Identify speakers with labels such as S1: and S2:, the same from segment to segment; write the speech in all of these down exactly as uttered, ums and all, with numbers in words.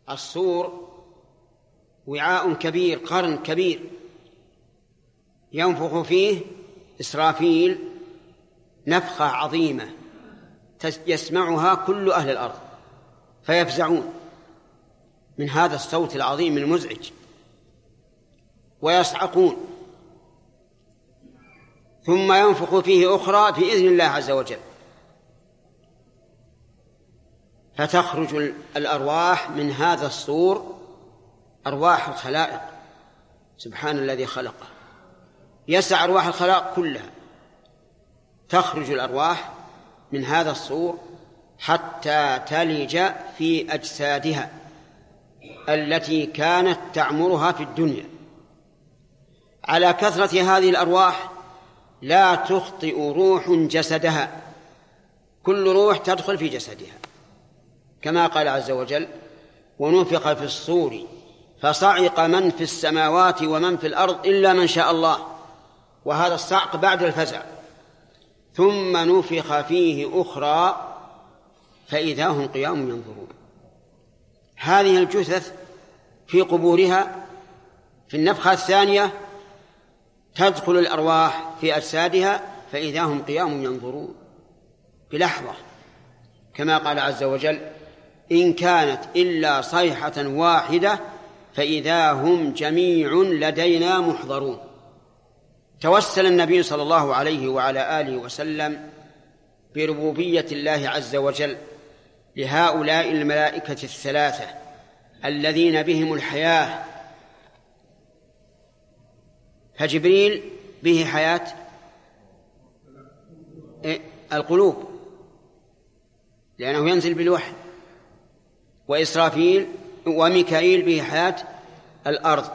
S1: الصور وعاء كبير، قرن كبير ينفخ فيه إسرافيل نفخة عظيمة يسمعها كل أهل الأرض فيفزعون من هذا الصوت العظيم المزعج ويصعقون، ثم ينفخ فيه أخرى بإذن الله عز وجل فتخرج الأرواح من هذا الصور، أرواح الخلائق. سبحان الذي خلقه، يسع أرواح الخلائق كلها. تخرج الأرواح من هذا الصور حتى تلج في أجسادها التي كانت تعمرها في الدنيا. على كثرة هذه الأرواح لا تخطئ روح جسدها، كل روح تدخل في جسدها، كما قال عز وجل: ونفخ في الصور فصعق من في السماوات ومن في الأرض إلا من شاء الله. وهذا الصعق بعد الفزع. ثم نفخ فيه أخرى فإذا هم قيام ينظرون. هذه الجثث في قبورها في النفخة الثانية تدخل الأرواح في أجسادها فإذا هم قيام ينظرون بلحظة، كما قال عز وجل: إن كانت إلا صيحة واحدة فإذا هم جميع لدينا محضرون. توسل النبي صلى الله عليه وعلى آله وسلم بربوبية الله عز وجل لهؤلاء الملائكة الثلاثة الذين بهم الحياة. فجبريل به حياة القلوب لأنه ينزل بالوحي، وإسرافيل وميكائيل به حياة الأرض،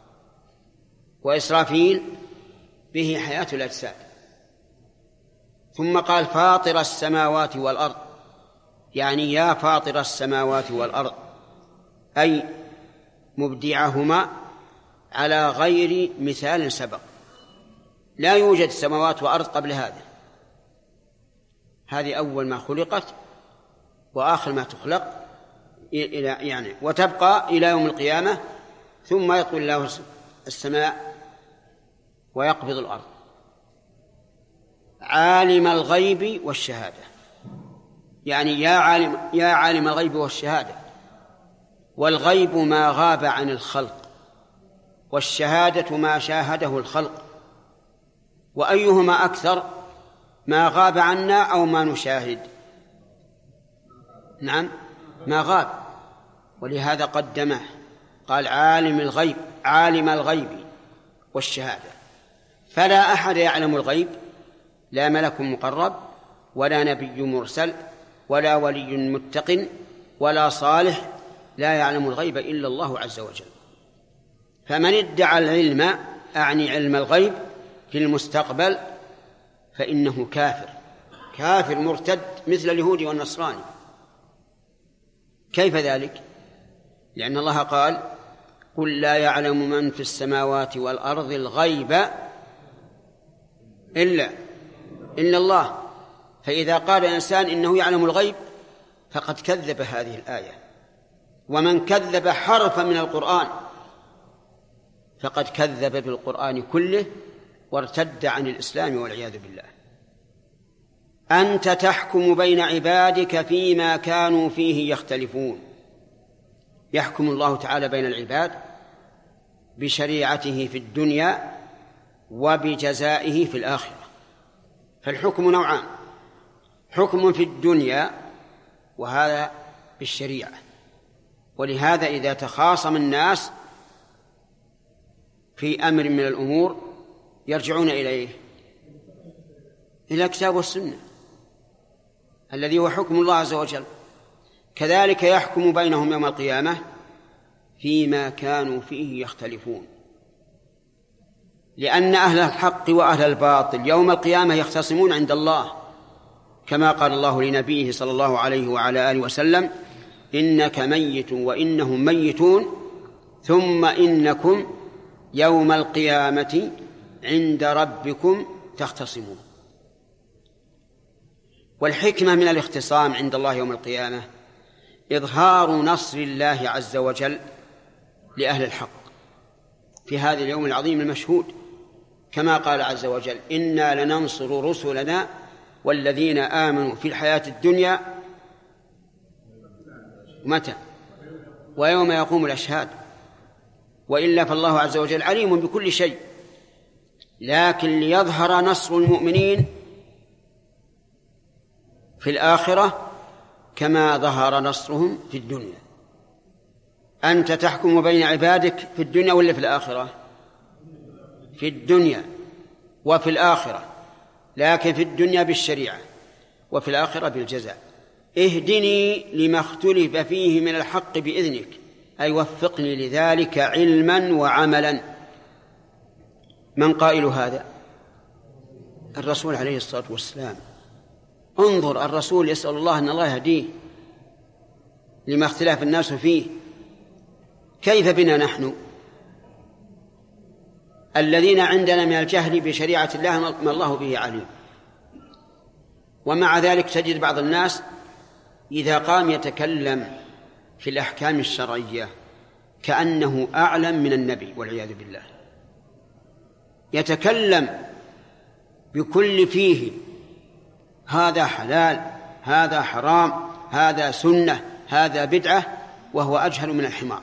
S1: وإسرافيل به حياة الأجساد. ثم قال: فاطر السماوات والأرض، يعني يا فاطر السماوات والأرض، أي مبدعهما على غير مثال سبق. لا يوجد سماوات وأرض قبل هذا، هذه أول ما خلقت وآخر ما تخلق إلى يعني وتبقى إلى يوم القيامة، ثم يطوي الله السماء ويقبض الأرض. عالم الغيب والشهادة، يعني يا عالم يا عالم الغيب والشهادة. والغيب ما غاب عن الخلق، والشهادة ما شاهده الخلق. وأيهما أكثر، ما غاب عنا أو ما نشاهد؟ نعم، ما غاب، ولهذا قدمه قال: عالم الغيب عالم الغيب والشهادة. فلا أحد يعلم الغيب، لا ملك مقرب ولا نبي مرسل ولا ولي متق ولا صالح، لا يعلم الغيب إلا الله عز وجل. فمن ادعى العلم، أعني علم الغيب في المستقبل، فإنه كافر كافر مرتد مثل اليهود والنصراني. كيف ذلك؟ لأن الله قال: قل لا يعلم من في السماوات والأرض الغيب إلا إلا الله. فإذا قال الإنسان إنه يعلم الغيب فقد كذب هذه الآية. ومن كذب حرفا من القرآن فقد كذب بالقرآن كله وارتد عن الإسلام والعياذ بالله. أنت تحكم بين عبادك فيما كانوا فيه يختلفون. يحكم الله تعالى بين العباد بشريعته في الدنيا وبجزائه في الآخرة. فالحكم نوعان: حكم في الدنيا وهذا بالشريعة. ولهذا إذا تخاصم الناس في أمر من الأمور يرجعون إليه إلى الكتاب والسنة الذي هو حكم الله عز وجل. كذلك يحكم بينهم يوم القيامة فيما كانوا فيه يختلفون، لأن أهل الحق وأهل الباطل يوم القيامة يختصمون عند الله، كما قال الله لنبيه صلى الله عليه وعلى آله وسلم: إنك ميت وإنهم ميتون ثم إنكم يوم القيامة عند ربكم تختصمون. والحكمة من الاختصام عند الله يوم القيامة إظهار نصر الله عز وجل لأهل الحق في هذا اليوم العظيم المشهود، كما قال عز وجل: إنا لننصر رسلنا والذين آمنوا في الحياة الدنيا متى ويوم يقوم الأشهاد. وإلا فالله عز وجل عليم بكل شيء، لكن ليظهر نصر المؤمنين في الآخرة كما ظهر نصرهم في الدنيا. أنت تحكم بين عبادك في الدنيا ولا في الآخرة؟ في الدنيا وفي الآخرة، لكن في الدنيا بالشريعة وفي الآخرة بالجزاء. اهدني لما اختلف فيه من الحق بإذنك، أي وفقني لذلك علما وعملا. من قائل هذا؟ الرسول عليه الصلاة والسلام. انظر، الرسول يسأل الله أن الله يهديه لما اختلاف الناس فيه. كيف بنا نحن الذين عندنا من الجهل بشريعة الله ما الله به عليم؟ ومع ذلك تجد بعض الناس إذا قام يتكلم في الأحكام الشرعية كأنه أعلم من النبي والعياذ بالله، يتكلم بكل فيه: هذا حلال، هذا حرام، هذا سنة، هذا بدعة، وهو أجهل من الحمار.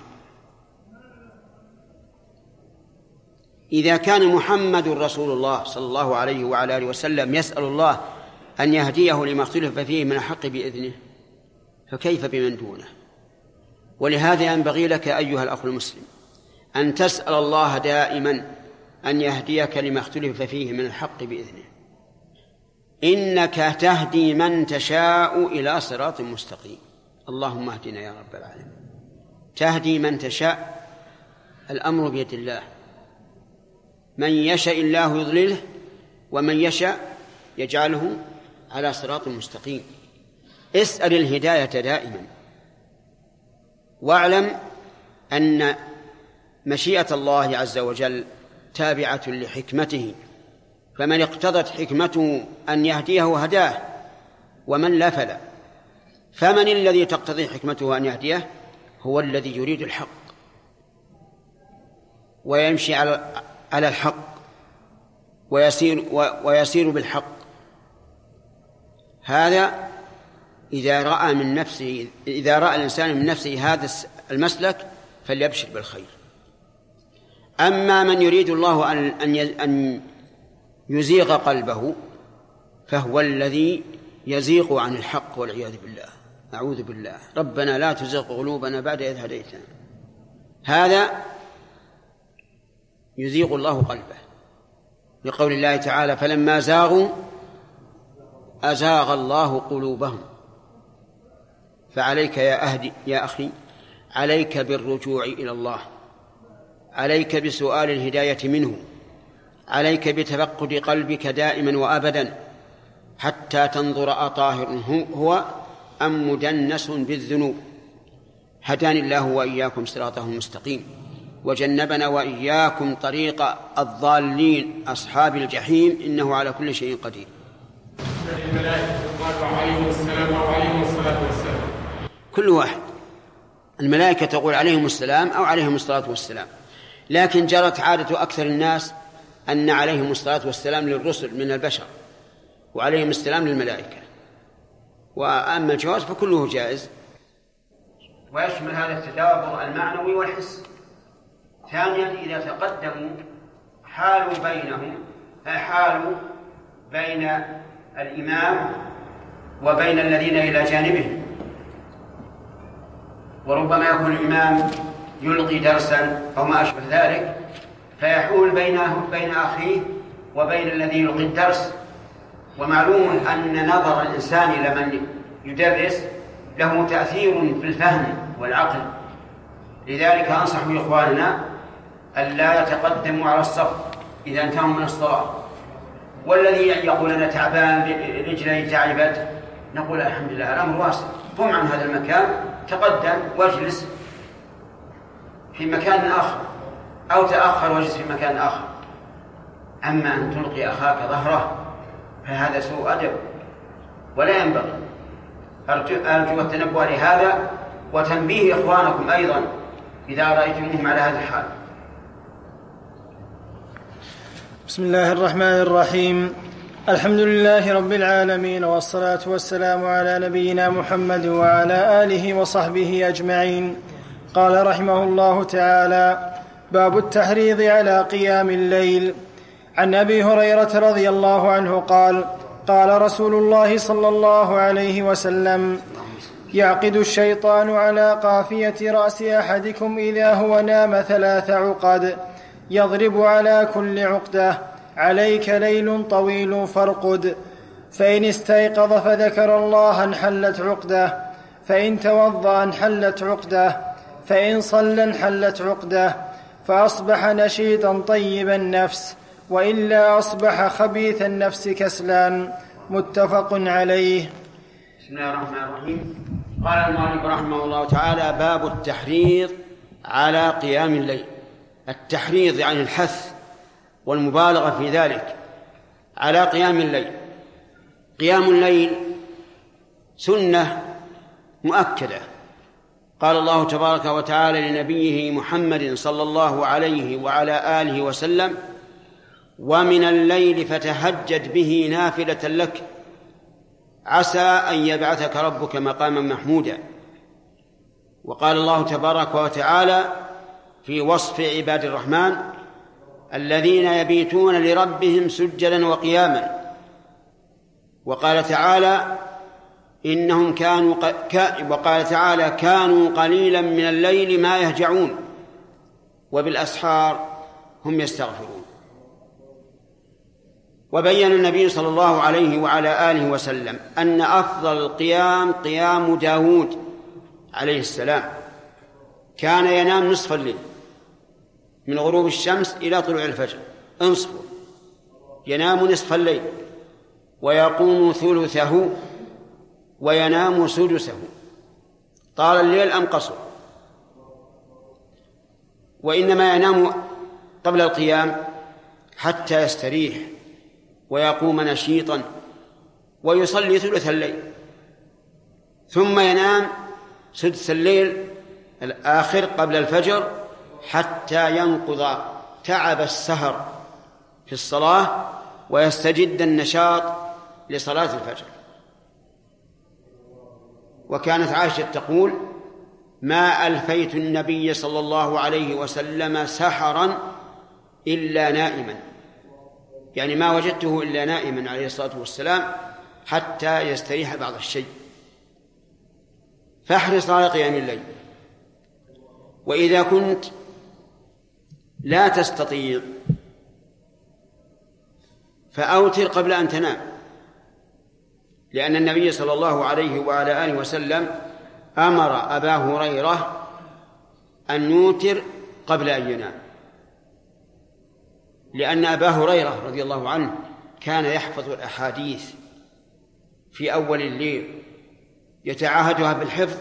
S1: إذا كان محمد رسول الله صلى الله عليه وعلى آله وسلم يسأل الله أن يهديه لما اختلف فيه من الحق بإذنه، فكيف بمن دونه؟ ولهذا ينبغي لك أيها الأخ المسلم أن تسأل الله دائما أن يهديك لما اختلف فيه من الحق بإذنه. إنك تهدي من تشاء إلى صراط مستقيم. اللهم اهدنا يا رب العالمين. تهدي من تشاء، الأمر بيد الله، من يشاء الله يضلله ومن يشاء يجعله على صراط مستقيم. اسأل الهداية دائما، واعلم أن مشيئة الله عز وجل تابعة لحكمته، فمن اقتضت حكمته أن يهديه هداه، ومن لا فلا. فمن الذي تقتضي حكمته أن يهديه؟ هو الذي يريد الحق ويمشي على على الحق ويسير ويسير بالحق. هذا إذا رأى من نفسه إذا رأى الإنسان من نفسه هذا المسلك فليبشر بالخير. أما من يريد الله أن أن يزيغ قلبه فهو الذي يزيغ عن الحق والعياذ بالله. أعوذ بالله. ربنا لا تزغ قلوبنا بعد إذ هديتنا. هذا يزيغ الله قلبه، لقول الله تعالى: فلما زاغوا أزاغ الله قلوبهم. فعليك يا أهدي يا أخي، عليك بالرجوع إلى الله، عليك بسؤال الهداية منه، عليك بتفقد قلبك دائما وأبدا حتى تنظر أطاهر هو أم مدنس بالذنوب. هداني الله وإياكم صراطه المستقيم، وجنبنا وإياكم طريق الضالين أصحاب الجحيم، إنه على كل شيء قدير. كل واحد، الملائكة تقول عليهم السلام أو عليهم الصلاة والسلام، لكن جرت عادة أكثر الناس أن عليهم الصلاة والسلام للرسل من البشر وعليهم السلام للملائكة. وأما الجواز فكله جائز، ويشمل هذا التدابر المعنوي والحس. ثانيا، إذا تقدموا حالوا بينهم حالوا بين الإمام وبين الذين إلى جانبه، وربما يكون الإمام يلقي درسا أو ما أشبه ذلك، فيحول بينه بين أخيه وبين الذي يلقي الدرس. ومعلوم أن نظر الإنسان إلى من يدرس له تأثير في الفهم والعقل، لذلك أنصح إخواننا أن لا يتقدموا على الصف إذا انتهوا من الصلاة. والذي يقول أنا تعبان رجلي تعبت، نقول الحمد لله الأمر واسع، قم عن هذا المكان، تقدم واجلس في مكان آخر، أو تأخر واجلس في مكان آخر. أما أن تلقي أخاك ظهره فهذا سوء أدب ولا ينبغي. أرجو التنبه لهذا وتنبيه إخوانكم أيضا إذا رأيتموهم على هذا الحال.
S2: بسم الله الرحمن الرحيم. الحمد لله رب العالمين، والصلاة والسلام على نبينا محمد وعلى آله وصحبه أجمعين. قال رحمه الله تعالى: باب التحريض على قيام الليل. عن أبي هريرة رضي الله عنه قال: قال رسول الله صلى الله عليه وسلم: يعقد الشيطان على قافية رأس أحدكم إذا هو نام ثلاث عقد، يضرب على كل عقدة: عليك ليل طويل فارقد، فإن استيقظ فذكر الله انحلت عقدة، فإن توضأ انحلت عقدة، فإن صلى انحلت عقدة، فأصبح نشيطا طيب النفس، وإلا أصبح خبيث النفس كسلان. متفق عليه.
S1: بسم الله الرحمن الرحيم. قال المؤلف رحمه الله تعالى: باب التحريض على قيام الليل. التحريض يعني الحث والمبالغة في ذلك على قيام الليل. قيام الليل سنة مؤكدة، قال الله تبارك وتعالى لنبيه محمد صلى الله عليه وعلى آله وسلم: ومن الليل فتهجد به نافلة لك عسى أن يبعثك ربك مقاما محمودا. وقال الله تبارك وتعالى في وصف عباد الرحمن: الذين يبيتون لربهم سجدا وقياما. وقال تعالى: إنهم كانوا ق... وقال تعالى: كانوا قليلا من الليل ما يهجعون وبالأسحار هم يستغفرون. وبين النبي صلى الله عليه وعلى آله وسلم أن أفضل القيام قيام داود عليه السلام، كان ينام نصف الليل من غروب الشمس إلى طلوع الفجر، انصفه، ينام نصف الليل ويقوم ثلثه وينام سدسه، طال الليل أم قصر. وإنما ينام قبل القيام حتى يستريح ويقوم نشيطا ويصلي ثلث الليل، ثم ينام سدس الليل الآخر قبل الفجر حتى ينقض تعب السهر في الصلاة ويستجد النشاط لصلاة الفجر. وكانت عائشة تقول: ما ألفيت النبي صلى الله عليه وسلم سحرا إلا نائما، يعني ما وجدته إلا نائما عليه الصلاة والسلام حتى يستريح بعض الشيء. فاحرص على قيام الليل. وإذا كنت لا تستطيع فأوتر قبل أن تنام، لأن النبي صلى الله عليه وعلى آله وسلم أمر أبا هريرة أن يوتر قبل أن ينام، لأن أبا هريرة رضي الله عنه كان يحفظ الأحاديث في أول الليل يتعاهدها بالحفظ،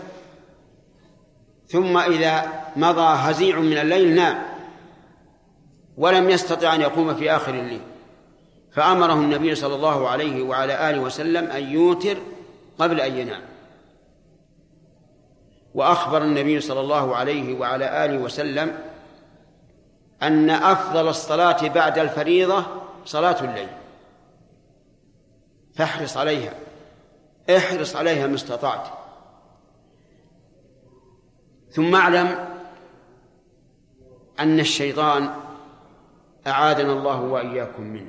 S1: ثم إذا مضى هزيع من الليل نام ولم يستطع أن يقوم في آخر الليل، فأمره النبي صلى الله عليه وعلى آله وسلم أن يوتر قبل أن ينام. وأخبر النبي صلى الله عليه وعلى آله وسلم أن أفضل الصلاة بعد الفريضة صلاة الليل، فاحرص عليها، احرص عليها ما استطعت. ثم اعلم أن الشيطان أعاذنا الله وإياكم منه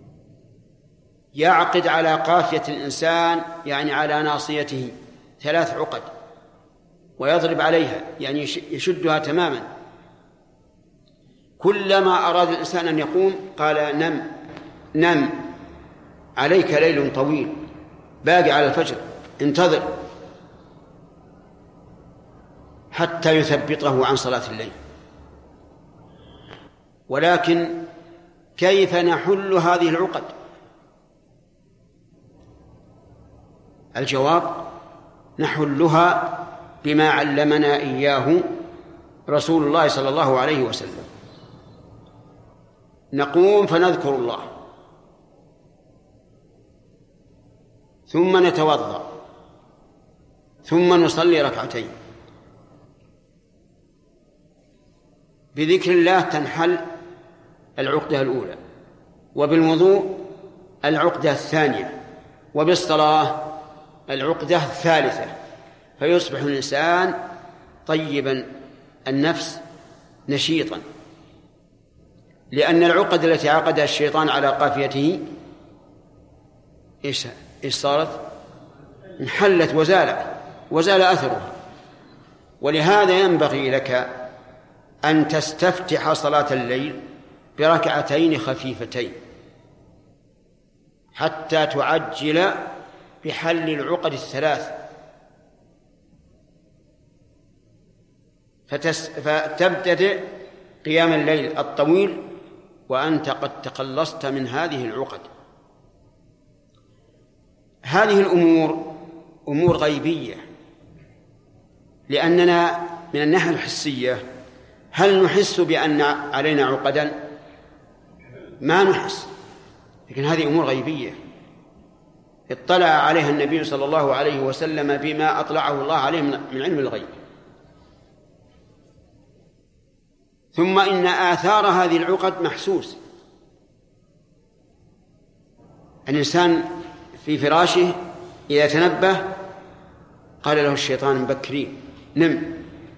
S1: يعقد على قافية الإنسان، يعني على ناصيته، ثلاث عقد ويضرب عليها، يعني يشدها تماما. كلما أراد الإنسان أن يقوم قال: نم نم، عليك ليل طويل باقي على الفجر، انتظر، حتى يثبطه عن صلاة الليل. ولكن كيف نحل هذه العقد؟ الجواب: نحلها بما علمنا إياه رسول الله صلى الله عليه وسلم. نقوم فنذكر الله، ثم نتوضأ، ثم نصلي ركعتين، بذكر الله تنحل العقدة الأولى، وبالوضوء العقدة الثانية، وبالصلاة العقدة الثالثة، فيصبح الإنسان طيبا النفس نشيطا، لأن العقد التي عقدها الشيطان على قافيته إيش إيش صارت؟ انحلت وزالت وزال أثرها. ولهذا ينبغي لك أن تستفتح صلاة الليل بركعتين خفيفتين حتى تعجل بحل العقد الثلاث، فتس... فتبتدئ قيام الليل الطويل وأنت قد تخلصت من هذه العقد. هذه الأمور أمور غيبية، لأننا من الناحية الحسية هل نحس بأن علينا عقدا؟ ما نحس، لكن هذه أمور غيبية اطلع عليها النبي صلى الله عليه وسلم بما أطلعه الله عليه من علم الغيب. ثم إن آثار هذه العقد محسوس. الإنسان في فراشه إذا تنبه قال له الشيطان مبكرين نم،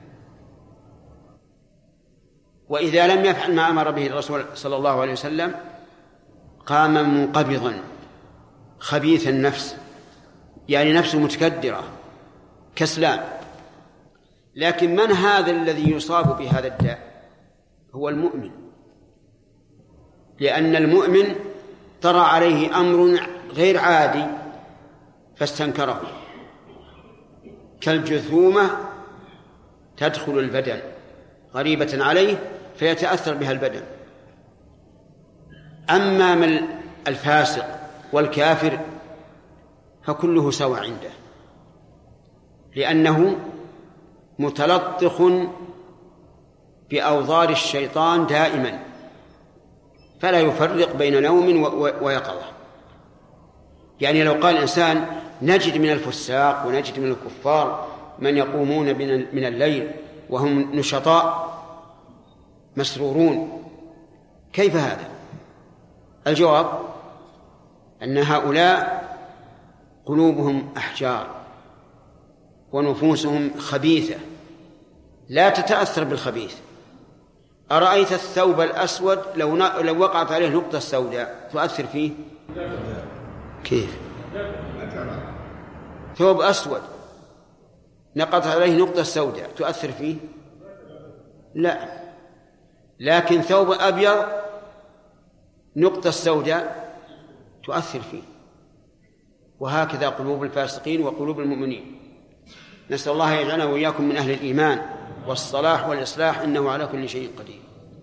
S1: وإذا لم يفعل ما أمر به الرسول صلى الله عليه وسلم قام منقبضا خبيث النفس، يعني نفسه متكدرة كسلان. لكن من هذا الذي يصاب بهذا الداء؟ هو المؤمن، لأن المؤمن طرأ عليه أمر غير عادي فاستنكره، كالجثومة تدخل البدن غريبة عليه فيتأثر بها البدن. أما من الفاسق والكافر فكله سوى عنده، لأنه متلطخ بأوضار الشيطان دائما، فلا يفرق بين نوم ويقظة. يعني لو قال الإنسان نجد من الفساق ونجد من الكفار من يقومون من الليل وهم نشطاء مسرورون، كيف هذا؟ الجواب أن هؤلاء قلوبهم أحجار ونفوسهم خبيثة لا تتأثر بالخبيث. أرأيت الثوب الأسود لو لو وقعت عليه نقطة سوداء تؤثر فيه؟ كيف؟ ثوب أسود نقطت عليه نقطة سوداء تؤثر فيه؟ لا. لكن ثوب أبيض نقطة سوداء تؤثر فيه. وهكذا قلوب الفاسقين وقلوب المؤمنين. نسأل الله يجعلنا وإياكم من أهل الإيمان والصلاح والإصلاح، إنه على كل شيء قدير.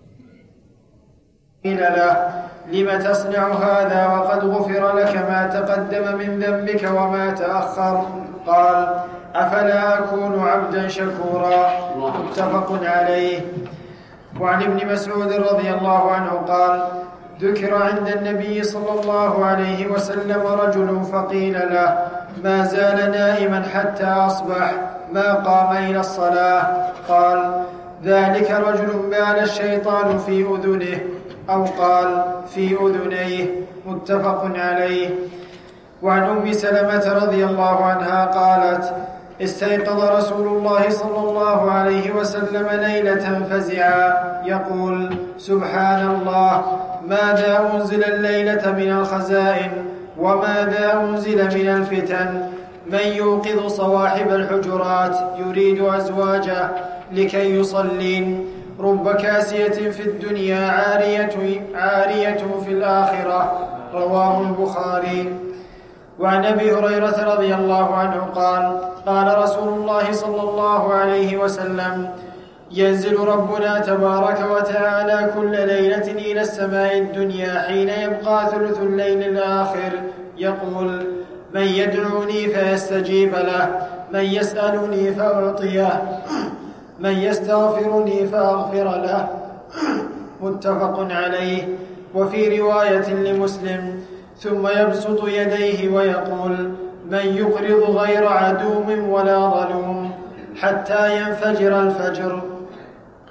S2: قيل له: لم تصنع هذا وقد غفر لك ما تقدم من ذنبك وما تأخر؟ قال: أفلا أكون عبدا شكورا. متفق عليه. وعن ابن مسعود رضي الله عنه قال: ذكر عند النبي صلى الله عليه وسلم رجل فقيل له: ما زال نائما حتى أصبح ما قام إلى الصلاة. قال: ذلك رجل بال الشيطان في أذنه، أو قال في أذنيه. متفق عليه. وعن أم سلمة رضي الله عنها قالت: استيقظ رسول الله صلى الله عليه وسلم ليلة فزعا يقول: سبحان الله، ماذا أنزل الليلة من الخزائن وماذا أنزل من الفتن؟ من يوقظ صواحب الحجرات يريد أزواجه لكي يصلين، رب كاسية في الدنيا عارية, عارية في الآخرة. رواه البخاري. وعن أبي هريرة رضي الله عنه قال: قال رسول الله صلى الله عليه وسلم: ينزل ربنا تبارك وتعالى كل ليلة إلى السماء الدنيا حين يبقى ثلث الليل الآخر يقول: من يدعوني فيستجيب له، من يسألني فأعطيه، من يستغفرني فأغفر له. متفق عليه. وفي رواية لمسلم: ثم يبسط يديه ويقول: من يقرض غير عدوم ولا ظلوم حتى ينفجر الفجر.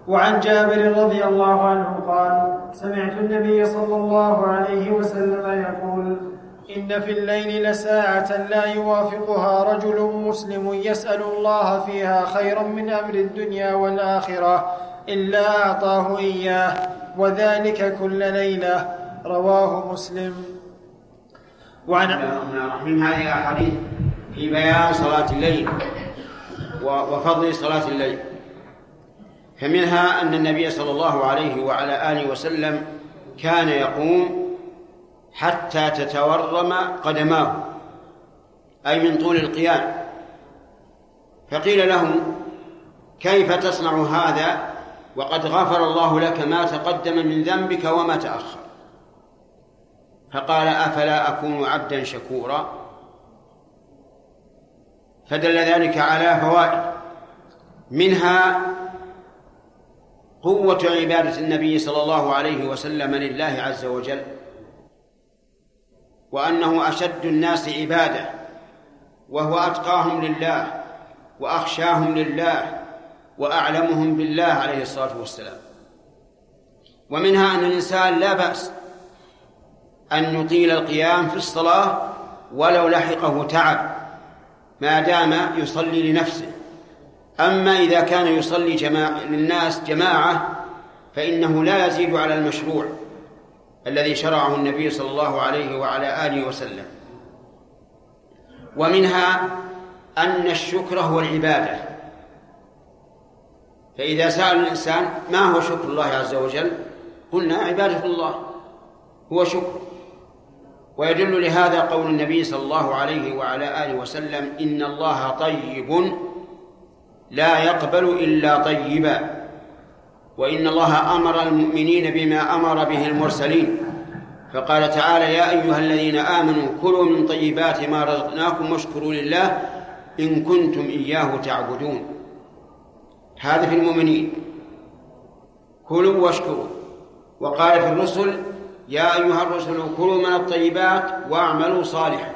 S2: وعن جابر رضي الله عنه قال سمعت النبي صلى الله عليه وسلم يقول إن في الليل لساعة لا يوافقها رجل مسلم يسأل الله فيها خيرا من أمر الدنيا والآخرة إلا أعطاه إياه وذلك كل ليلة. رواه مسلم.
S1: وعن الرحمن هذه أحاديث في بيان صلاة الليل وفضل صلاة الليل. فمنها أن النبي صلى الله عليه وعلى آله وسلم كان يقوم حتى تتورم قدماه، أي من طول القيام. فقيل له كيف تصنع هذا وقد غفر الله لك ما تقدم من ذنبك وما تأخر؟ فقال أفلا أكون عبدا شكورا؟ فدل ذلك على فوائد، منها قوة عبادة النبي صلى الله عليه وسلم لله عز وجل، وأنه أشد الناس عبادة وهو أتقاهم لله وأخشاهم لله وأعلمهم بالله عليه الصلاة والسلام. ومنها أن الإنسان لا بأس أن يطيل القيام في الصلاة ولو لحقه تعب ما دام يصلي لنفسه. أما إذا كان يصلي جماعة للناس جماعة فإنه لا يزيد على المشروع الذي شرعه النبي صلى الله عليه وعلى آله وسلم. ومنها أن الشكر هو العبادة. فإذا سأل الإنسان ما هو شكر الله عز وجل قلنا عبادة الله هو شكر. ويدل لهذا قول النبي صلى الله عليه وعلى آله وسلم إن الله طيب لا يقبل إلا طيبا، وإن الله أمر المؤمنين بما أمر به المرسلين، فقال تعالى يا أيها الذين آمنوا كلوا من طيبات ما رزقناكم واشكروا لله إن كنتم إياه تعبدون. هذا في المؤمنين كلوا واشكروا. وقال في الرسل يا أيها الرسل كلوا من الطيبات واعملوا صالحا،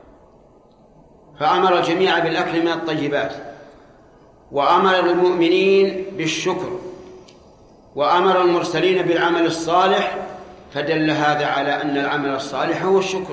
S1: فأمر الجميع بالأكل من الطيبات، وأمر المؤمنين بالشكر، وأمر المرسلين بالعمل الصالح، فدل هذا على أن العمل الصالح هو الشكر.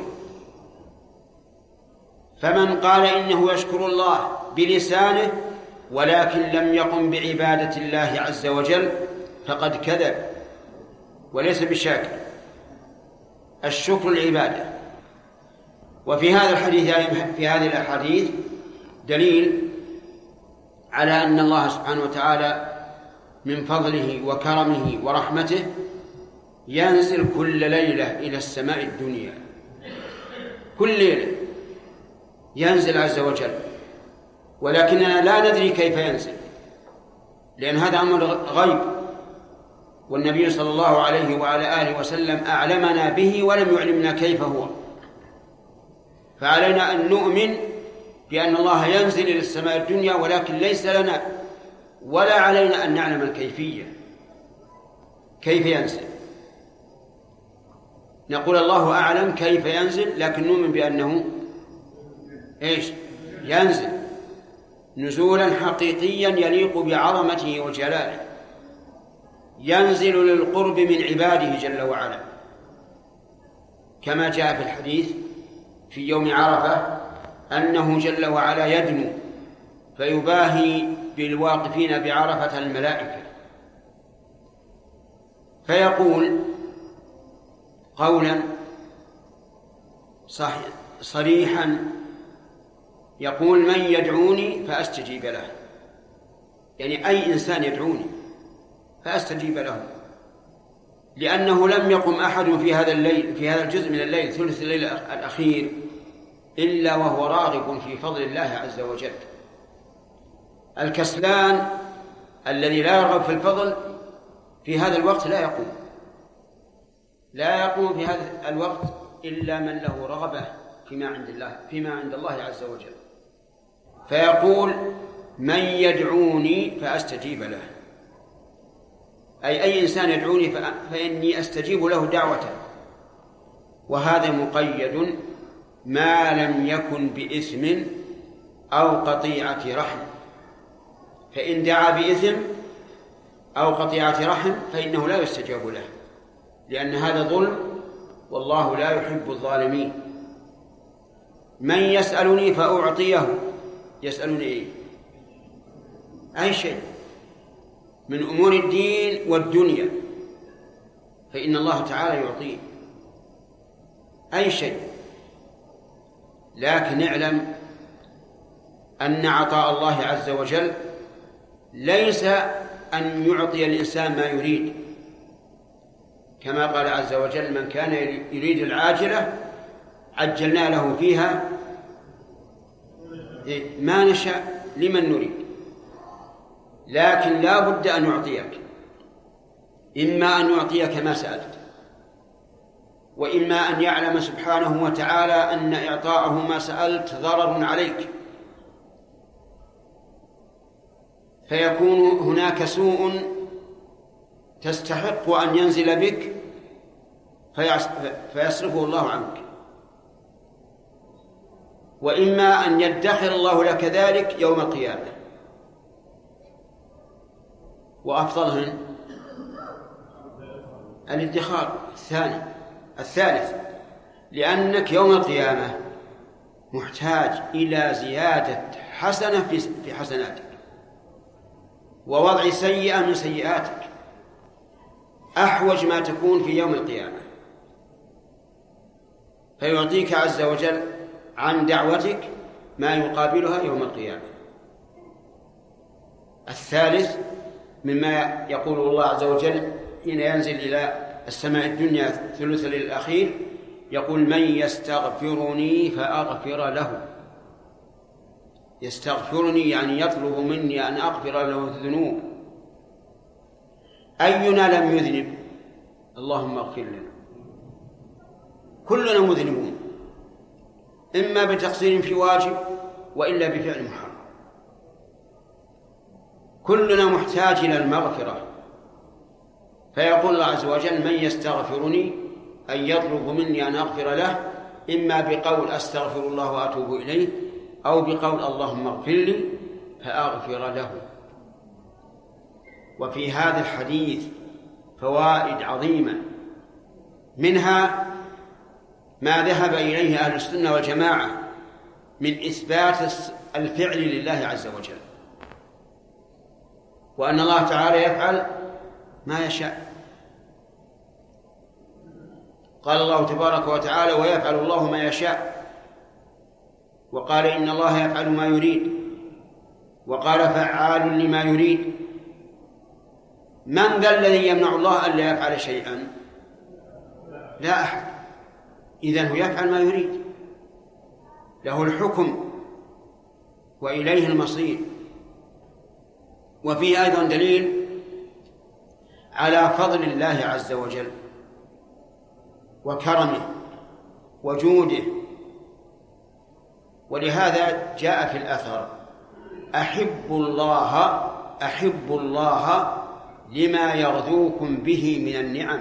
S1: فمن قال إنه يشكر الله بلسانه ولكن لم يقم بعبادة الله عز وجل فقد كذب وليس بشاكر. الشكر العبادة. وفي هذا الحديث في هذه الأحاديث دليل على أن الله سبحانه وتعالى من فضله وكرمه ورحمته ينزل كل ليلة إلى السماء الدنيا، كل ليلة ينزل عز وجل، ولكننا لا ندري كيف ينزل لأن هذا أمر غيب، والنبي صلى الله عليه وعلى آله وسلم أعلمنا به ولم يعلمنا كيف هو. فعلينا أن نؤمن بأن الله ينزل إلى السماء الدنيا، ولكن ليس لنا ولا علينا أن نعلم الكيفية كيف ينزل. نقول الله أعلم كيف ينزل، لكن نؤمن بأنه إيش ينزل نزولا حقيقيا يليق بعظمته وجلاله، ينزل للقرب من عباده جل وعلا، كما جاء في الحديث في يوم عرفة أنه جل وعلا يدنو فيباهي بالواقفين بعرفة الملائكة، فيقول قولا صريحا يقول من يدعوني فأستجيب له، يعني أي إنسان يدعوني فأستجيب له، لأنه لم يقم أحد في هذا الليل في هذا الجزء من الليل ثلث الليل الأخير إلا وهو راغب في فضل الله عز وجل. الكسلان الذي لا يرغب في الفضل في هذا الوقت لا يقوم لا يقوم في هذا الوقت إلا من له رغبة فيما عند الله فيما عند الله عز وجل، فيقول من يدعوني فأستجيب له، أي أي إنسان يدعوني فإني أستجيب له دعوة. وهذا مقيد ما لم يكن بإثم أو قطيعة رحم، فإن دعا بإثم أو قطيعة رحم فإنه لا يستجاب له، لأن هذا ظلم، والله لا يحب الظالمين. من يسألني فأعطيه، يسألني إيه؟ أي شيء من أمور الدين والدنيا فإن الله تعالى يعطيه أي شيء. لكن اعلم أن عطاء الله عز وجل ليس أن يعطي الإنسان ما يريد، كما قال عز وجل: من كان يريد العاجلة عجلنا له فيها ما نشاء لمن نريد. لكن لا بد أن يعطيك، إما أن يعطيك ما سألت، وإما أن يعلم سبحانه وتعالى أن إعطاءه ما سألت ضرر عليك، فيكون هناك سوء تستحق أن ينزل بك فيصرفه الله عنك، وإما أن يدخر الله لك ذلك يوم القيامة. وأفضلهن الادخار الثاني الثالث، لأنك يوم القيامة محتاج إلى زيادة حسنة في حسناتك ووضع سيئة من سيئاتك، أحوج ما تكون في يوم القيامة، فيعطيك عز وجل عن دعوتك ما يقابلها يوم القيامة. الثالث مما يقول الله عز وجل حين ينزل إلى السماء الدنيا ثلث الليل الأخير، يقول: من يستغفرني فأغفر له. يستغفرني يعني يطلب مني أن أغفر له الذنوب. أينا لم يذنب؟ اللهم اغفر لنا. كلنا مذنبون، إما بتقصير في واجب وإلا بفعل محرم. كلنا محتاج إلى المغفرة، فيقول الله عز وجل: من يستغفرني، أن يطلب مني أن أغفر له، إما بقول أستغفر الله وأتوب إليه، أو بقول اللهم اغفر لي فأغفر له. وفي هذا الحديث فوائد عظيمة، منها ما ذهب إليه أهل السنة والجماعة من إثبات الفعل لله عز وجل، وأن الله تعالى يفعل ما يشاء. قال الله تبارك وتعالى: ويفعل الله ما يشاء. وقال: إن الله يفعل ما يريد. وقال: فعال لما يريد. من ذا الذي يمنع الله أن لا يفعل شيئا؟ لا أحد. إذن هو يفعل ما يريد، له الحكم وإليه المصير. وفيه أيضا دليل على فضل الله عز وجل وكرمه وجوده، ولهذا جاء في الأثر: أحب الله أحب الله لما يغذوكم به من النعم.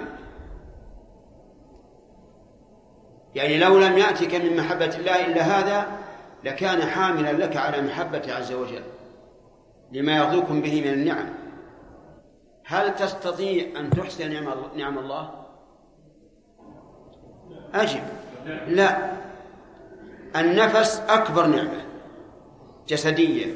S1: يعني لو لم يأتك من محبة الله إلا هذا لكان حاملا لك على محبة عز وجل لما يغذوكم به من النعم. هل تستطيع أن تحسن نعم الله؟ أجب: لا. النفس أكبر نعمة جسدية،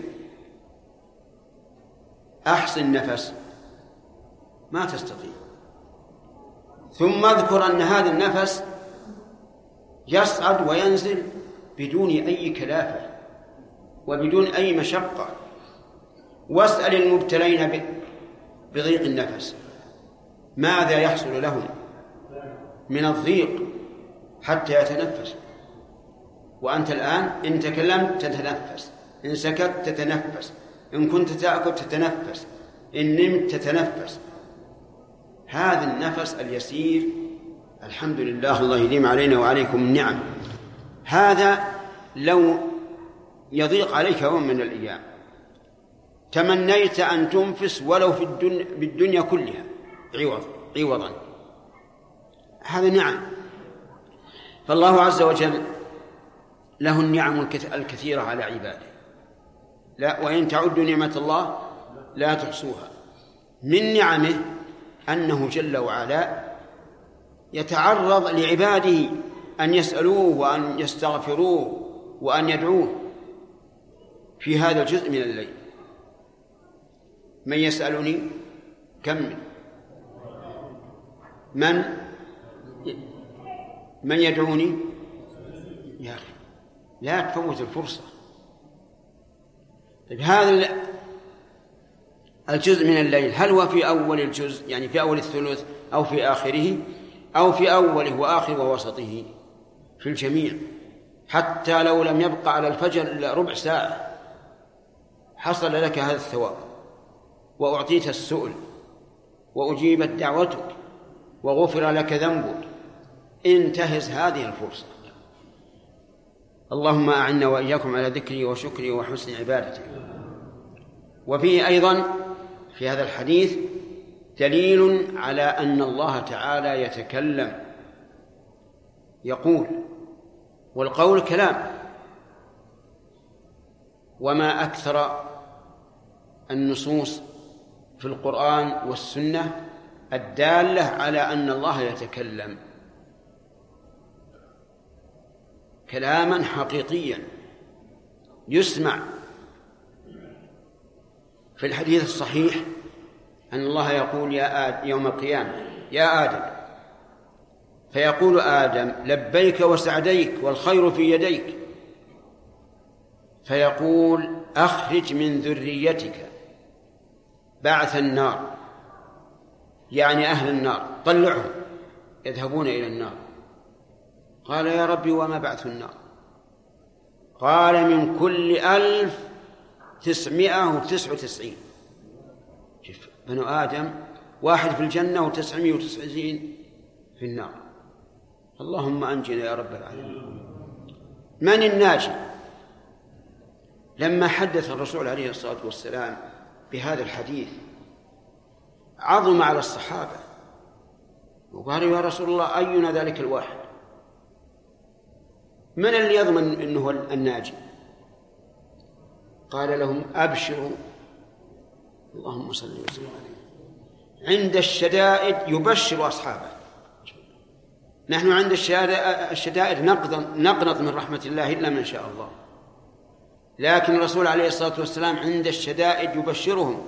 S1: أحسن نفس ما تستطيع. ثم اذكر أن هذا النفس يصعد وينزل بدون أي كلافة وبدون أي مشقة. واسأل المبتلين بضيق النفس ماذا يحصل لهم من الضيق حتى يتنفس، وأنت الآن إن تكلمت تتنفس، إن سكت تتنفس، إن كنت تأكل تتنفس، إن نمت تتنفس. هذا النفس اليسير الحمد لله، الله يديم علينا وعليكم النعم. هذا لو يضيق عليك يوم من الأيام تمنيت أن تنفس ولو في الدنيا, بالدنيا كلها عوض عوضا. هذا نعم. فالله عز وجل له النعم الكثيرة على عباده، لا وإن تعدوا نعمة الله لا تحصوها. من نعمه أنه جل وعلا يتعرض لعباده أن يسألوه وأن يستغفروه وأن يدعوه في هذا الجزء من الليل. من يسألني كم من من يدعوني؟ يا أخي لا تفوت الفرصة. طيب هذا الجزء من الليل هل هو في أول الجزء يعني في أول الثلث أو في آخره أو في أوله وآخره ووسطه؟ في الجميع، حتى لو لم يبقى على الفجر إلا ربع ساعة حصل لك هذا الثواب وأعطيت السؤل وأجيبت دعوتك وغفر لك ذنبك. انتهز هذه الفرصة. اللهم أعنا وإياكم على ذكري وشكري وحسن عبادتي. وفيه أيضا في هذا الحديث دليل على أن الله تعالى يتكلم يقول، والقول كلام، وما أكثر النصوص في القرآن والسنة الدالة على أن الله يتكلم كلاما حقيقيا يسمع. في الحديث الصحيح أن الله يقول يا آدم يوم القيامة يا آدم، فيقول آدم لبيك وسعديك والخير في يديك، فيقول أخرج من ذريتك بعث النار، يعني أهل النار، طلعهم يذهبون إلى النار. قال يا ربي وما بعث النار؟ قال من كل ألف تسعمائة وتسعة وتسعين. شوف بنو آدم واحد في الجنة وتسعمائة وتسعين في النار. اللهم أنجنا يا رب العالمين. من الناجي؟ لما حدث الرسول عليه الصلاة والسلام بهذا الحديث عظم على الصحابة وقالوا يا رسول الله أينا ذلك الواحد؟ من اللي يضمن أنه الناجي؟ قال لهم أبشروا، اللهم صل وسلم عليه، عند الشدائد يبشر أصحابه. نحن عند الشدائد نقنط من رحمة الله إلا من شاء الله، لكن الرسول عليه الصلاة والسلام عند الشدائد يبشرهم.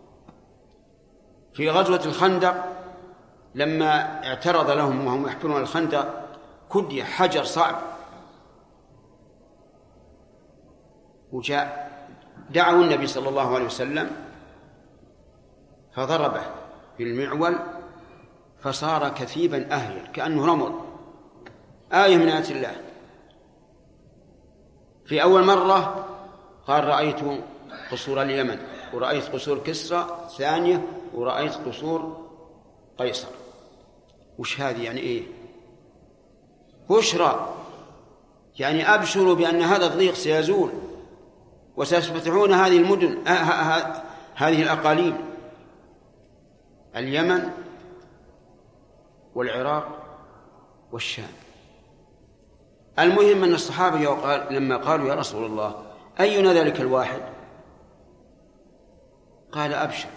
S1: في غزوة الخندق لما اعترض لهم وهم يحفرون الخندق كدي حجر صعب، وجاء دعوا النبي صلى الله عليه وسلم فضربه بالمعول فصار كثيبا أهيل كأنه رمل، آية من آيات الله. في أول مرة قال رأيت قصور اليمن ورأيت قصور كسرى، ثانية ورأيت قصور قيصر. وش هذه يعني إيه؟ بشرى، يعني أبشروا بأن هذا الضيق سيزول وسيفتحون هذه المدن هذه الأقاليم، اليمن والعراق والشام. المهم أن الصحابة لما قالوا يا رسول الله أينا ذلك الواحد؟ قال أبشر،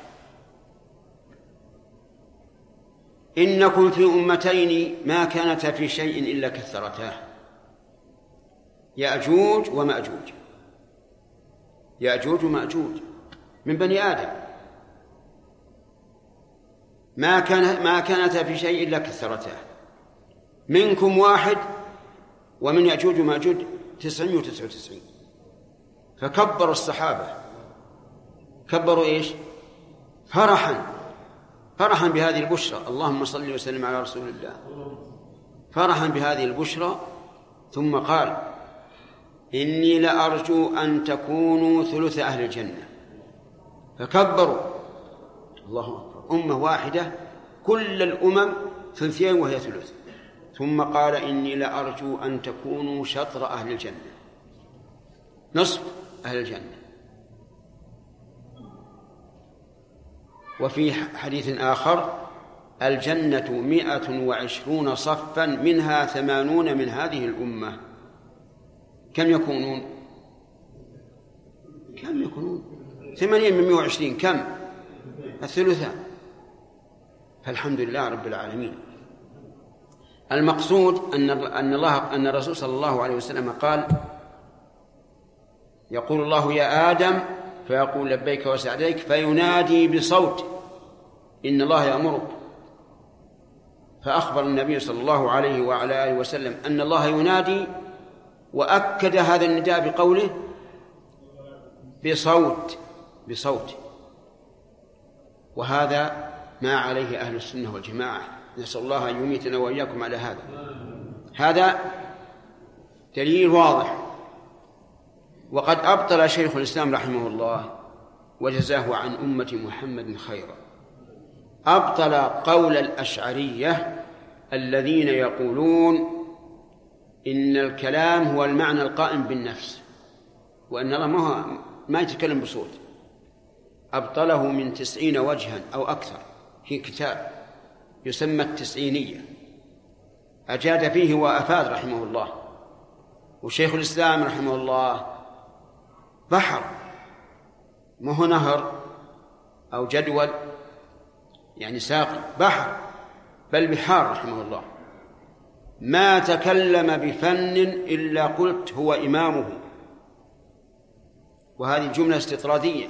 S1: إنكم في أمتين ما كانتا في شيء إلا كثرتاه، يأجوج ومأجوج. يأجوج ومأجوج من بني آدم، ما كان ما كانتا في شيء إلا كثرتاه، منكم واحد ومن يأجوج ومأجوج تسعمائة وتسعة وتسعين. فكبروا الصحابة، كبروا إيش؟ فرحا فرحا بهذه البشرى. اللهم صل وسلم على رسول الله. فرحا بهذه البشرى، ثم قال إني لأرجو أن تكونوا ثلث أهل الجنة. فكبروا، الله أكبر، أمة واحدة كل الأمم ثلثين وهي ثلث. ثم قال إني لأرجو أن تكونوا شطر أهل الجنة، نصف أهل الجنة. وفي حديث آخر الجنة مئة وعشرون صفا منها ثمانون من هذه الأمة. كم يكونون؟ كم يكونون؟ ثمانين من مئة وعشرين كم؟ الثلثان. فالحمد لله رب العالمين. المقصود أن أن الله أن الرسول صلى الله عليه وسلم قال: يقول الله يا آدم، فيقول لبيك وسعديك، فينادي بصوت: إن الله يأمرك. فأخبر النبي صلى الله عليه وعلى آله وسلم أن الله ينادي، وأكد هذا النداء بقوله بصوت بصوت وهذا ما عليه أهل السنة والجماعة، نسأل الله أن يميتنا وإياكم على هذا. هذا دليل واضح. وقد أبطل شيخ الإسلام رحمه الله وجزاه عن أمة محمد خيرا، أبطل قول الأشعرية الذين يقولون إن الكلام هو المعنى القائم بالنفس، وأن الله ما, ما يتكلم بصوت. أبطله من تسعين وجها أو أكثر في كتاب يسمى التسعينية، أجاد فيه وأفاد رحمه الله. وشيخ الإسلام رحمه الله بحر، ما هو نهر أو جدول يعني ساقي، بحر بل بحار رحمه الله، ما تكلم بفن إلا قلت هو إمامه. وهذه جملة استطرادية،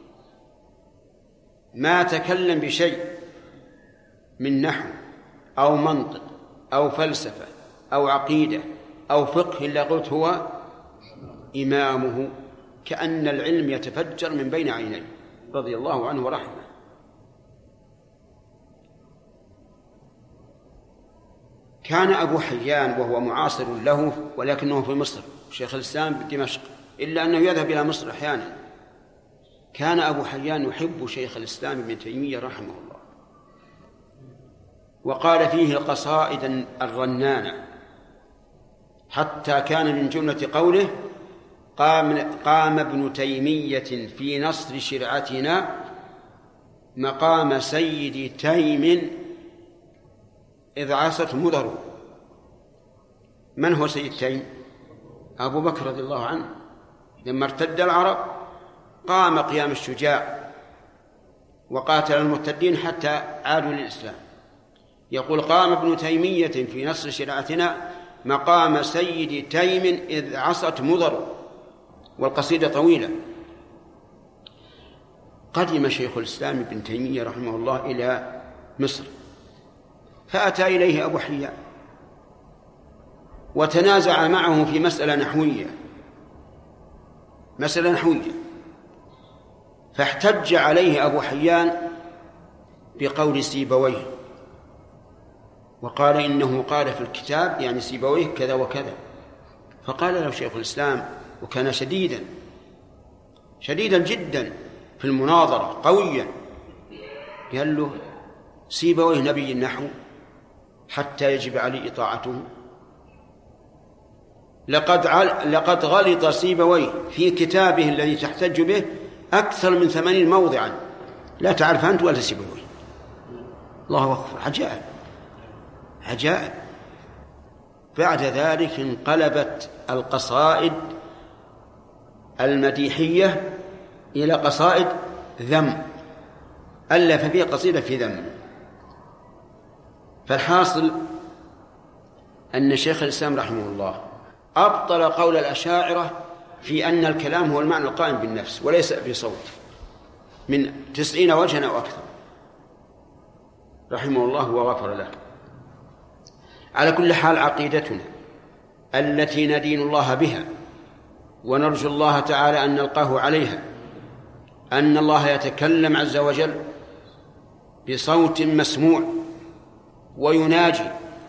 S1: ما تكلم بشيء من نحو أو منطق أو فلسفة أو عقيدة أو فقه إلا قلت هو إمامه، كأن العلم يتفجر من بين عينيه رضي الله عنه ورحمه. كان أبو حيان وهو معاصر له ولكنه في مصر، شيخ الإسلام بدمشق، إلا أنه يذهب إلى مصر أحيانا. كان أبو حيان يحب شيخ الإسلام ابن تيمية رحمه الله، وقال فيه القصائد الرنانة، حتى كان من جملة قوله: قام, قام ابن تيمية في نصر شرعتنا مقام سيد تيم إذ عاصته مضر. من هو سيد تيم؟ أبو بكر رضي الله عنه، لما ارتد العرب قام قيام الشجاع وقاتل المرتدين حتى عادوا للإسلام. يقول: قام ابن تيمية في نصر شرعتنا مقام سيد تيم إذ عصت مضر. والقصيدة طويلة. قدم شيخ الإسلام ابن تيمية رحمه الله إلى مصر، فأتى إليه أبو حيان وتنازع معه في مسألة نحوية مسألة نحوية فاحتج عليه أبو حيان بقول سيبويه، وقال إنه قال في الكتاب يعني سيبويه كذا وكذا. فقال له شيخ الإسلام، وكان شديدا شديدا جدا في المناظرة قويا، قال له: سيبويه نبي النحو حتى يجب عليه إطاعته؟ لقد لقد غلط سيبويه في كتابه الذي تحتج به أكثر من ثمانين موضعا، لا تعرف أنت ولا سيبويه. الله أكبر، عجائب عجائب. بعد ذلك انقلبت القصائد المديحية إلى قصائد ذم، ألف فيها قصيدة في ذم. فالحاصل أن شيخ الإسلام رحمه الله أبطل قول الأشاعرة في أن الكلام هو المعنى القائم بالنفس وليس بصوت من تسعين وجها أو أكثر، رحمه الله وغفر له. على كل حال، عقيدتنا التي ندين الله بها ونرجو الله تعالى أن نلقاه عليها أن الله يتكلم عز وجل بصوت مسموع ويناجي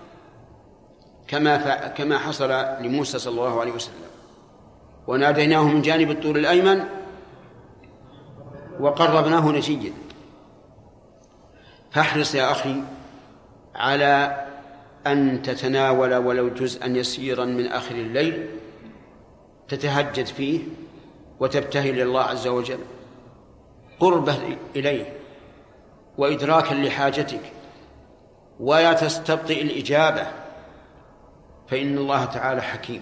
S1: كما كما حصل لموسى صلى الله عليه وسلم: وناديناه من جانب الطور الأيمن وقربناه نجيا. فاحرص يا أخي على أن تتناول ولو جزءا يسيرا من آخر الليل تتهجد فيه وتبتهل لله عز وجل قربه إليه وإدراكا لحاجتك، ولا تستبطئ الإجابة، فإن الله تعالى حكيم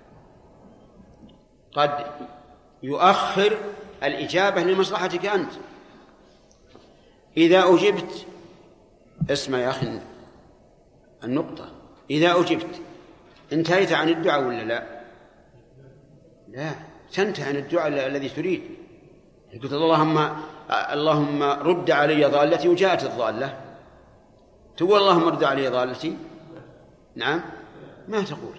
S1: قد يؤخر الإجابة لمصلحتك أنت. إذا أجبت اسمع يا أخي النقطة، إذا أجبت انتهيت عن الدعاء ولا لا؟ لا، تنتهي عن الدعاء الذي تريد. قلت اللهم اللهم رد علي ضالتي وجاءت الضالة، تقول اللهم رد علي ضالتي؟ نعم، ما تقول.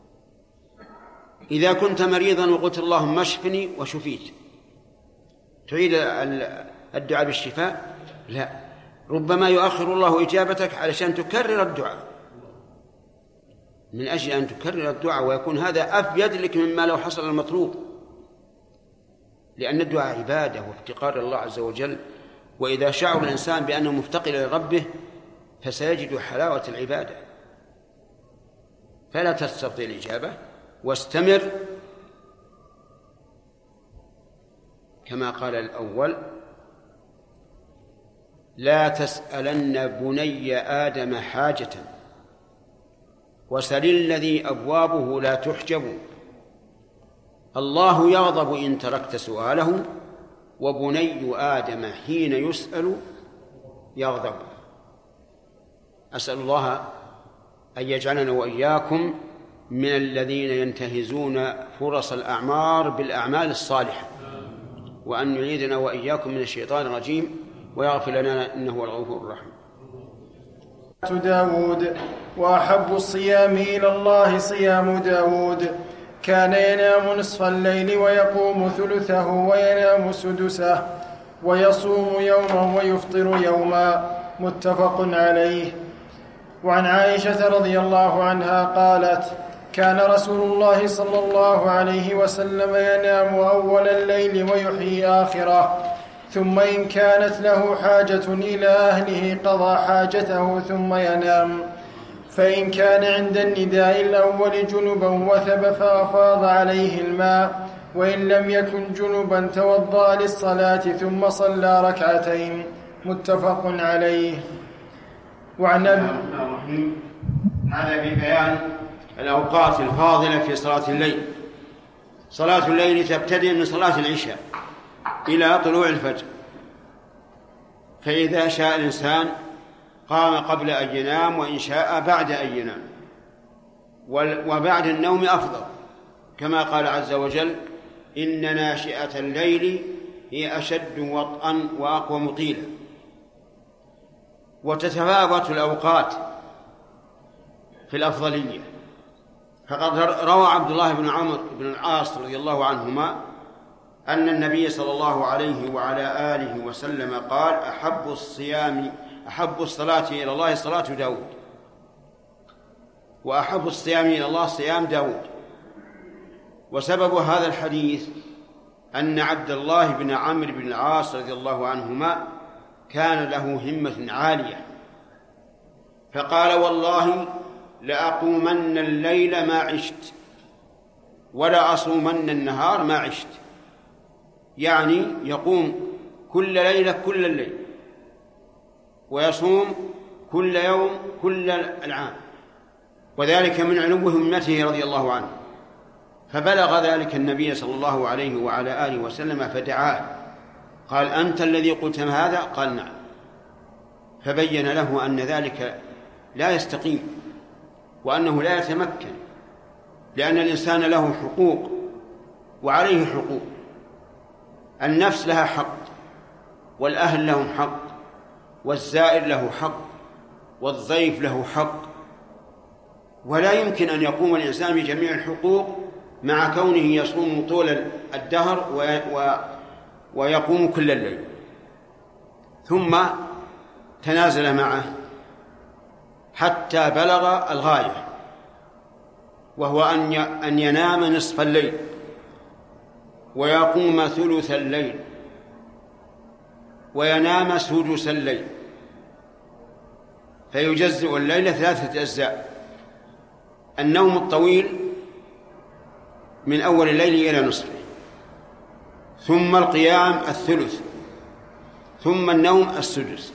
S1: إذا كنت مريضا وقلت اللهم اشفني وشفيت، تعيد الدعاء بالشفاء؟ لا، ربما يؤخر الله إجابتك علشان تكرر الدعاء، من أجل أن تكرر الدعاء، ويكون هذا أفيد لك مما لو حصل المطلوب، لأن الدعاء عبادة وافتقار الله عز وجل، وإذا شعر الإنسان بأنه مفتقر لربه فسيجد حلاوة العبادة. فلا تستبطئ الإجابة واستمر كما قال الأول: لا تسألن بني آدم حاجة وسل الذي أبوابه لا تحجب. الله يغضب إن تركت سؤاله، وبني آدم حين يسأل يغضب. أسأل الله أن يجعلنا وإياكم من الذين ينتهزون فرص الأعمار بالأعمال الصالحة، وأن يعيدنا وإياكم من الشيطان الرجيم ويغفر لنا إنه هو الغفور الرحيم.
S2: داود: وأحب الصيام إلى الله صيام داود، كان ينام نصف الليل ويقوم ثلثه وينام سدسه، ويصوم يوما ويفطر يوما، متفق عليه. وعن عائشة رضي الله عنها قالت: كان رسول الله صلى الله عليه وسلم ينام أول الليل ويحيي آخره، ثم إن كانت له حاجة إلى أهله قضى حاجته ثم ينام، فإن كان عند النداء الأول جنبا وثب فأفاض عليه الماء، وإن لم يكن جنبا توضأ للصلاة ثم صلى ركعتين، متفق عليه. وعن
S1: هذا في بيان الأوقات الفاضلة في صلاة الليل. صلاة الليل تبتدئ من صلاة العشاء إلى طلوع الفجر، فإذا شاء الإنسان قام قبل أن ينام، وإن شاء بعد أن ينام، وبعد النوم أفضل، كما قال عز وجل: إن ناشئة الليل هي أشد وطئا وأقوم قيلا. وتتفاوت الأوقات في الأفضلية، فقد روى عبد الله بن عمرو بن العاص رضي الله عنهما أن النبي صلى الله عليه وعلى آله وسلم قال: أحب الصيام أحب الصلاة إلى الله صلاة داود، وأحب الصيام إلى الله صيام داود. وسبب هذا الحديث أن عبد الله بن عمرو بن العاص رضي الله عنهما كان له همة عالية، فقال: والله لأقومن الليل ما عشت ولا أصومن النهار ما عشت، يعني يقوم كل ليلة كل الليل، ويصوم كل يوم كل العام، وذلك من علو همته رضي الله عنه. فبلغ ذلك النبي صلى الله عليه وعلى آله وسلم فدعاه، قال: أنت الذي قلت هذا؟ قال: نعم. فبين له أن ذلك لا يستقيم، وأنه لا يتمكن، لأن الإنسان له حقوق وعليه حقوق. النفس لها حق، والأهل لهم حق، والزائر له حق، والضيف له حق، ولا يمكن أن يقوم الإنسان بجميع الحقوق مع كونه يصوم طول الدهر ويقوم كل الليل. ثم تنازل معه حتى بلغ الغاية، وهو أن ينام نصف الليل ويقوم ثلث الليل وينام سدس الليل، فيجزئ الليل ثلاثة أجزاء: النوم الطويل من أول الليل إلى نصفه، ثم القيام الثلث، ثم النوم السدس،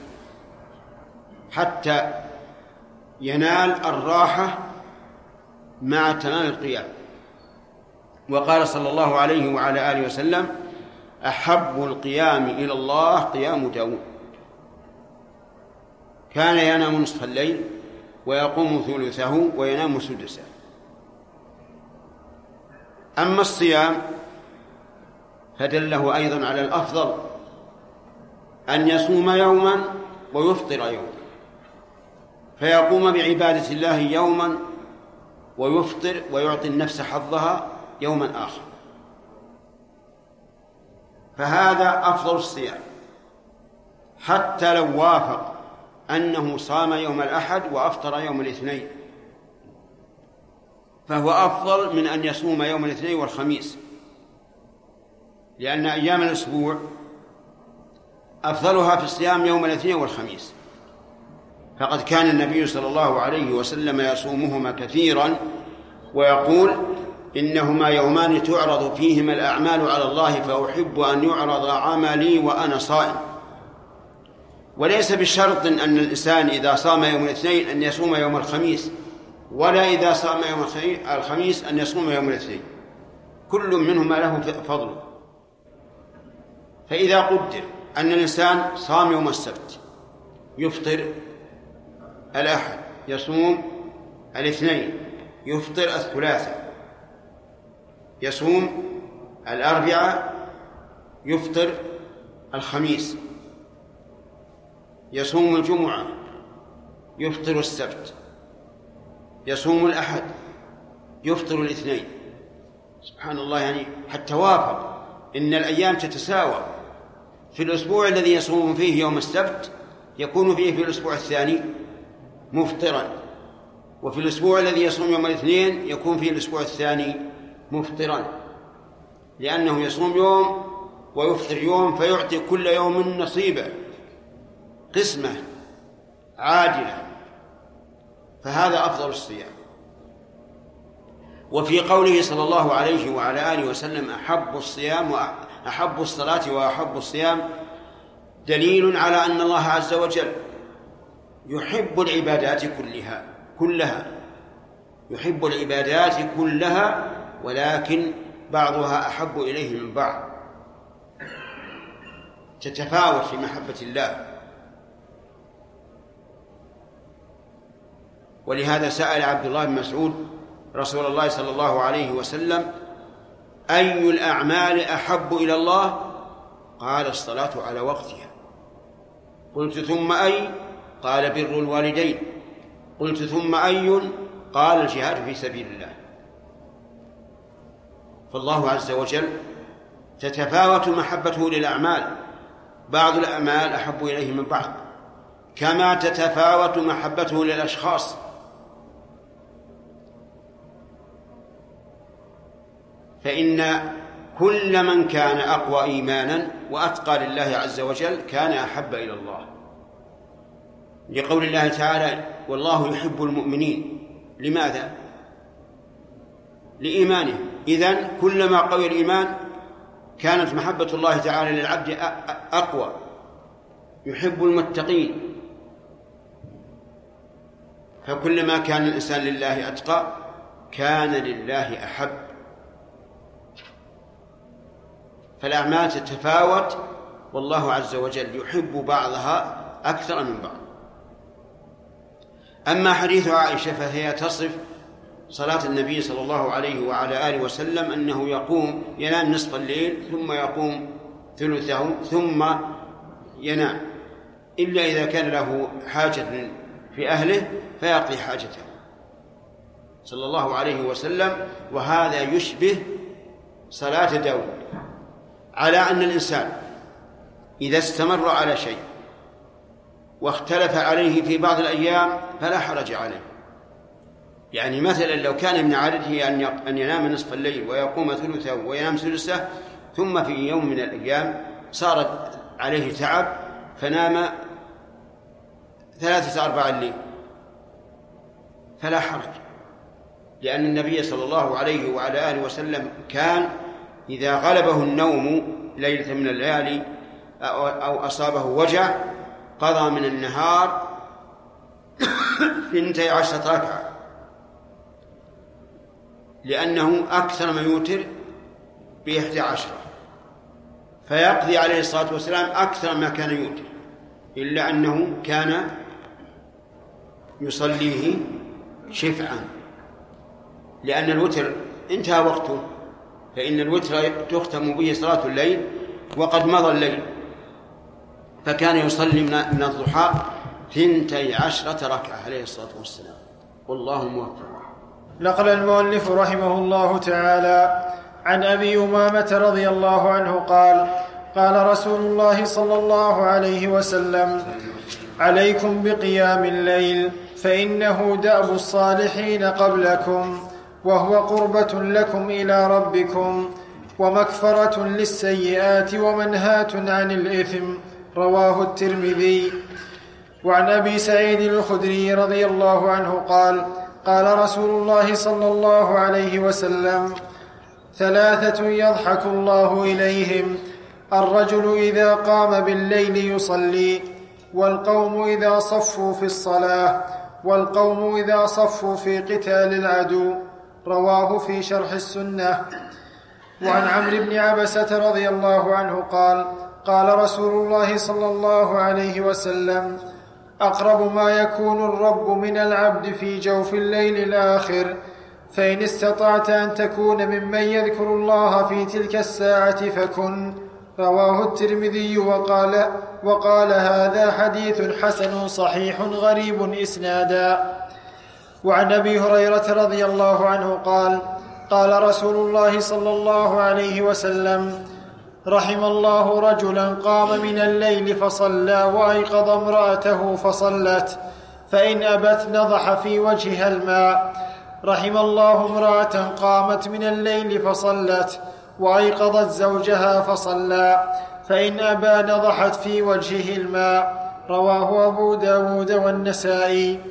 S1: حتى ينال الراحة مع تمام القيام. وقال صلى الله عليه وعلى آله وسلم: أحب القيام إلى الله قيام داود. كان ينام نصف الليل ويقوم ثلثه وينام سدسه. أما الصيام فدله أيضا على الأفضل أن يصوم يوما ويفطر يوما، فيقوم بعبادة الله يوما ويفطر ويعطي النفس حظها يوما آخر، فهذا أفضل الصيام، حتى لو وافق أنه صام يوم الأحد وأفطر يوم الاثنين فهو أفضل من أن يصوم يوم الاثنين والخميس، لأن أيام الأسبوع أفضلها في الصيام يوم الاثنين والخميس، فقد كان النبي صلى الله عليه وسلم يصومهما كثيرا ويقول إنهما يومان تعرض فيهما الأعمال على الله فأحب أن يعرض عملي وأنا صائم. وليس بشرط أن الإنسان إذا صام يوم الاثنين أن يصوم يوم الخميس، ولا إذا صام يوم الخميس أن يصوم يوم الاثنين، كل منهما له فضل. فإذا قدر أن الإنسان صام يوم السبت يفطر الأحد، يصوم الاثنين، يفطر الثلاثاء، يصوم الأربعاء، يفطر الخميس، يصوم الجمعة، يفطر السبت، يصوم الأحد، يفطر الاثنين. سبحان الله، يعني حتى وافق إن الأيام تتساوى، في الأسبوع الذي يصوم فيه يوم السبت يكون فيه في الأسبوع الثاني مفطرا، وفي الأسبوع الذي يصوم يوم الاثنين يكون فيه الأسبوع الثاني مفطرا، لأنه يصوم يوم ويفطر يوم، فيعطي كل يوم نصيبه، قسمة عادلة، فهذا أفضل الصيام. وفي قوله صلى الله عليه وعلى آله وسلم أحب الصيام وأحب الصلاة وأحب الصيام دليل على أن الله عز وجل يحب العبادات كلها كلها يحب العبادات كلها ولكن بعضها أحب إليه من بعض، تتفاوت في محبة الله. ولهذا سأل عبد الله بن مسعود رسول الله صلى الله عليه وسلم أي الأعمال أحب إلى الله؟ قال الصلاة على وقتها. قلت ثم أي؟ قال بر الوالدين. قلت ثم أي؟ قال الجهاد في سبيل الله. فالله عز وجل تتفاوت محبته للأعمال، بعض الأعمال أحب إليه من بعض، كما تتفاوت محبته للأشخاص. فإن كل من كان أقوى إيمانا وأتقى لله عز وجل كان أحب إلى الله، لقول الله تعالى والله يحب المؤمنين. لماذا؟ لإيمانه. إذن كلما قوي الإيمان كانت محبة الله تعالى للعبد أقوى. يحب المتقين، فكلما كان الإنسان لله أتقى كان لله أحب. فالأعمال تتفاوت، والله عز وجل يحب بعضها أكثر من بعض. أما حديث عائشة فهي تصف صلاة النبي صلى الله عليه وعلى آله وسلم أنه يقوم ينام نصف الليل ثم يقوم ثلثه ثم ينام، إلا إذا كان له حاجة في أهله فيقضي حاجته صلى الله عليه وسلم. وهذا يشبه صلاة داود، على أن الإنسان إذا استمر على شيء واختلف عليه في بعض الأيام فلا حرج عليه. يعني مثلا لو كان من عادته أن ينام نصف الليل ويقوم ثلثه وينام ثلثه، ثم في يوم من الأيام صارت عليه تعب فنام ثلاثة أرباع الليل، فلا حرج، لأن النبي صلى الله عليه وعلى آله وسلم كان إذا غلبه النوم ليلة من الليالي أو أصابه وجع قضى من النهار اثنتي عشرة ركعة، لأنه أكثر ما يوتر بإحدى عشرة، فيقضي عليه الصلاة والسلام أكثر ما كان يوتر، إلا أنه كان يصليه شفعا، لأن الوتر انتهى وقته، فإن الوتر تختم به صلاة الليل وقد مضى الليل، فكان يصلي من الضحى ثنتي عشرة ركعة عليه الصلاة والسلام، والله موفق.
S2: نقل المؤلف رحمه الله تعالى عن أبي أمامة رضي الله عنه قال: قال رسول الله صلى الله عليه وسلم: عليكم بقيام الليل، فإنه دأب الصالحين قبلكم، وهو قربة لكم إلى ربكم، ومكفرة للسيئات، ومنهاة عن الإثم. رواه الترمذي. وعن أبي سعيد الخدري رضي الله عنه قال: قال رسول الله صلى الله عليه وسلم: ثلاثة يضحك الله إليهم: الرجل إذا قام بالليل يصلي، والقوم إذا صفوا في الصلاة، والقوم إذا صفوا في قتال العدو. رواه في شرح السنة. وعن عمرو بن عبسة رضي الله عنه قال: قال رسول الله صلى الله عليه وسلم: أقرب ما يكون الرب من العبد في جوف الليل الآخر، فإن استطعت أن تكون ممن يذكر الله في تلك الساعة فكن. رواه الترمذي وقال, وقال هذا حديث حسن صحيح غريب إسنادا. وعن أبي هريرة رضي الله عنه قال: قال رسول الله صلى الله عليه وسلم: رحم الله رجلا قام من الليل فصلى وأيقظ امرأته فصلت، فإن أبت نضح في وجهها الماء. رحم الله امرأة قامت من الليل فصلت وأيقظت زوجها فصلى، فإن أبى نضحت في وجهه الماء. رواه أبو داود والنسائي.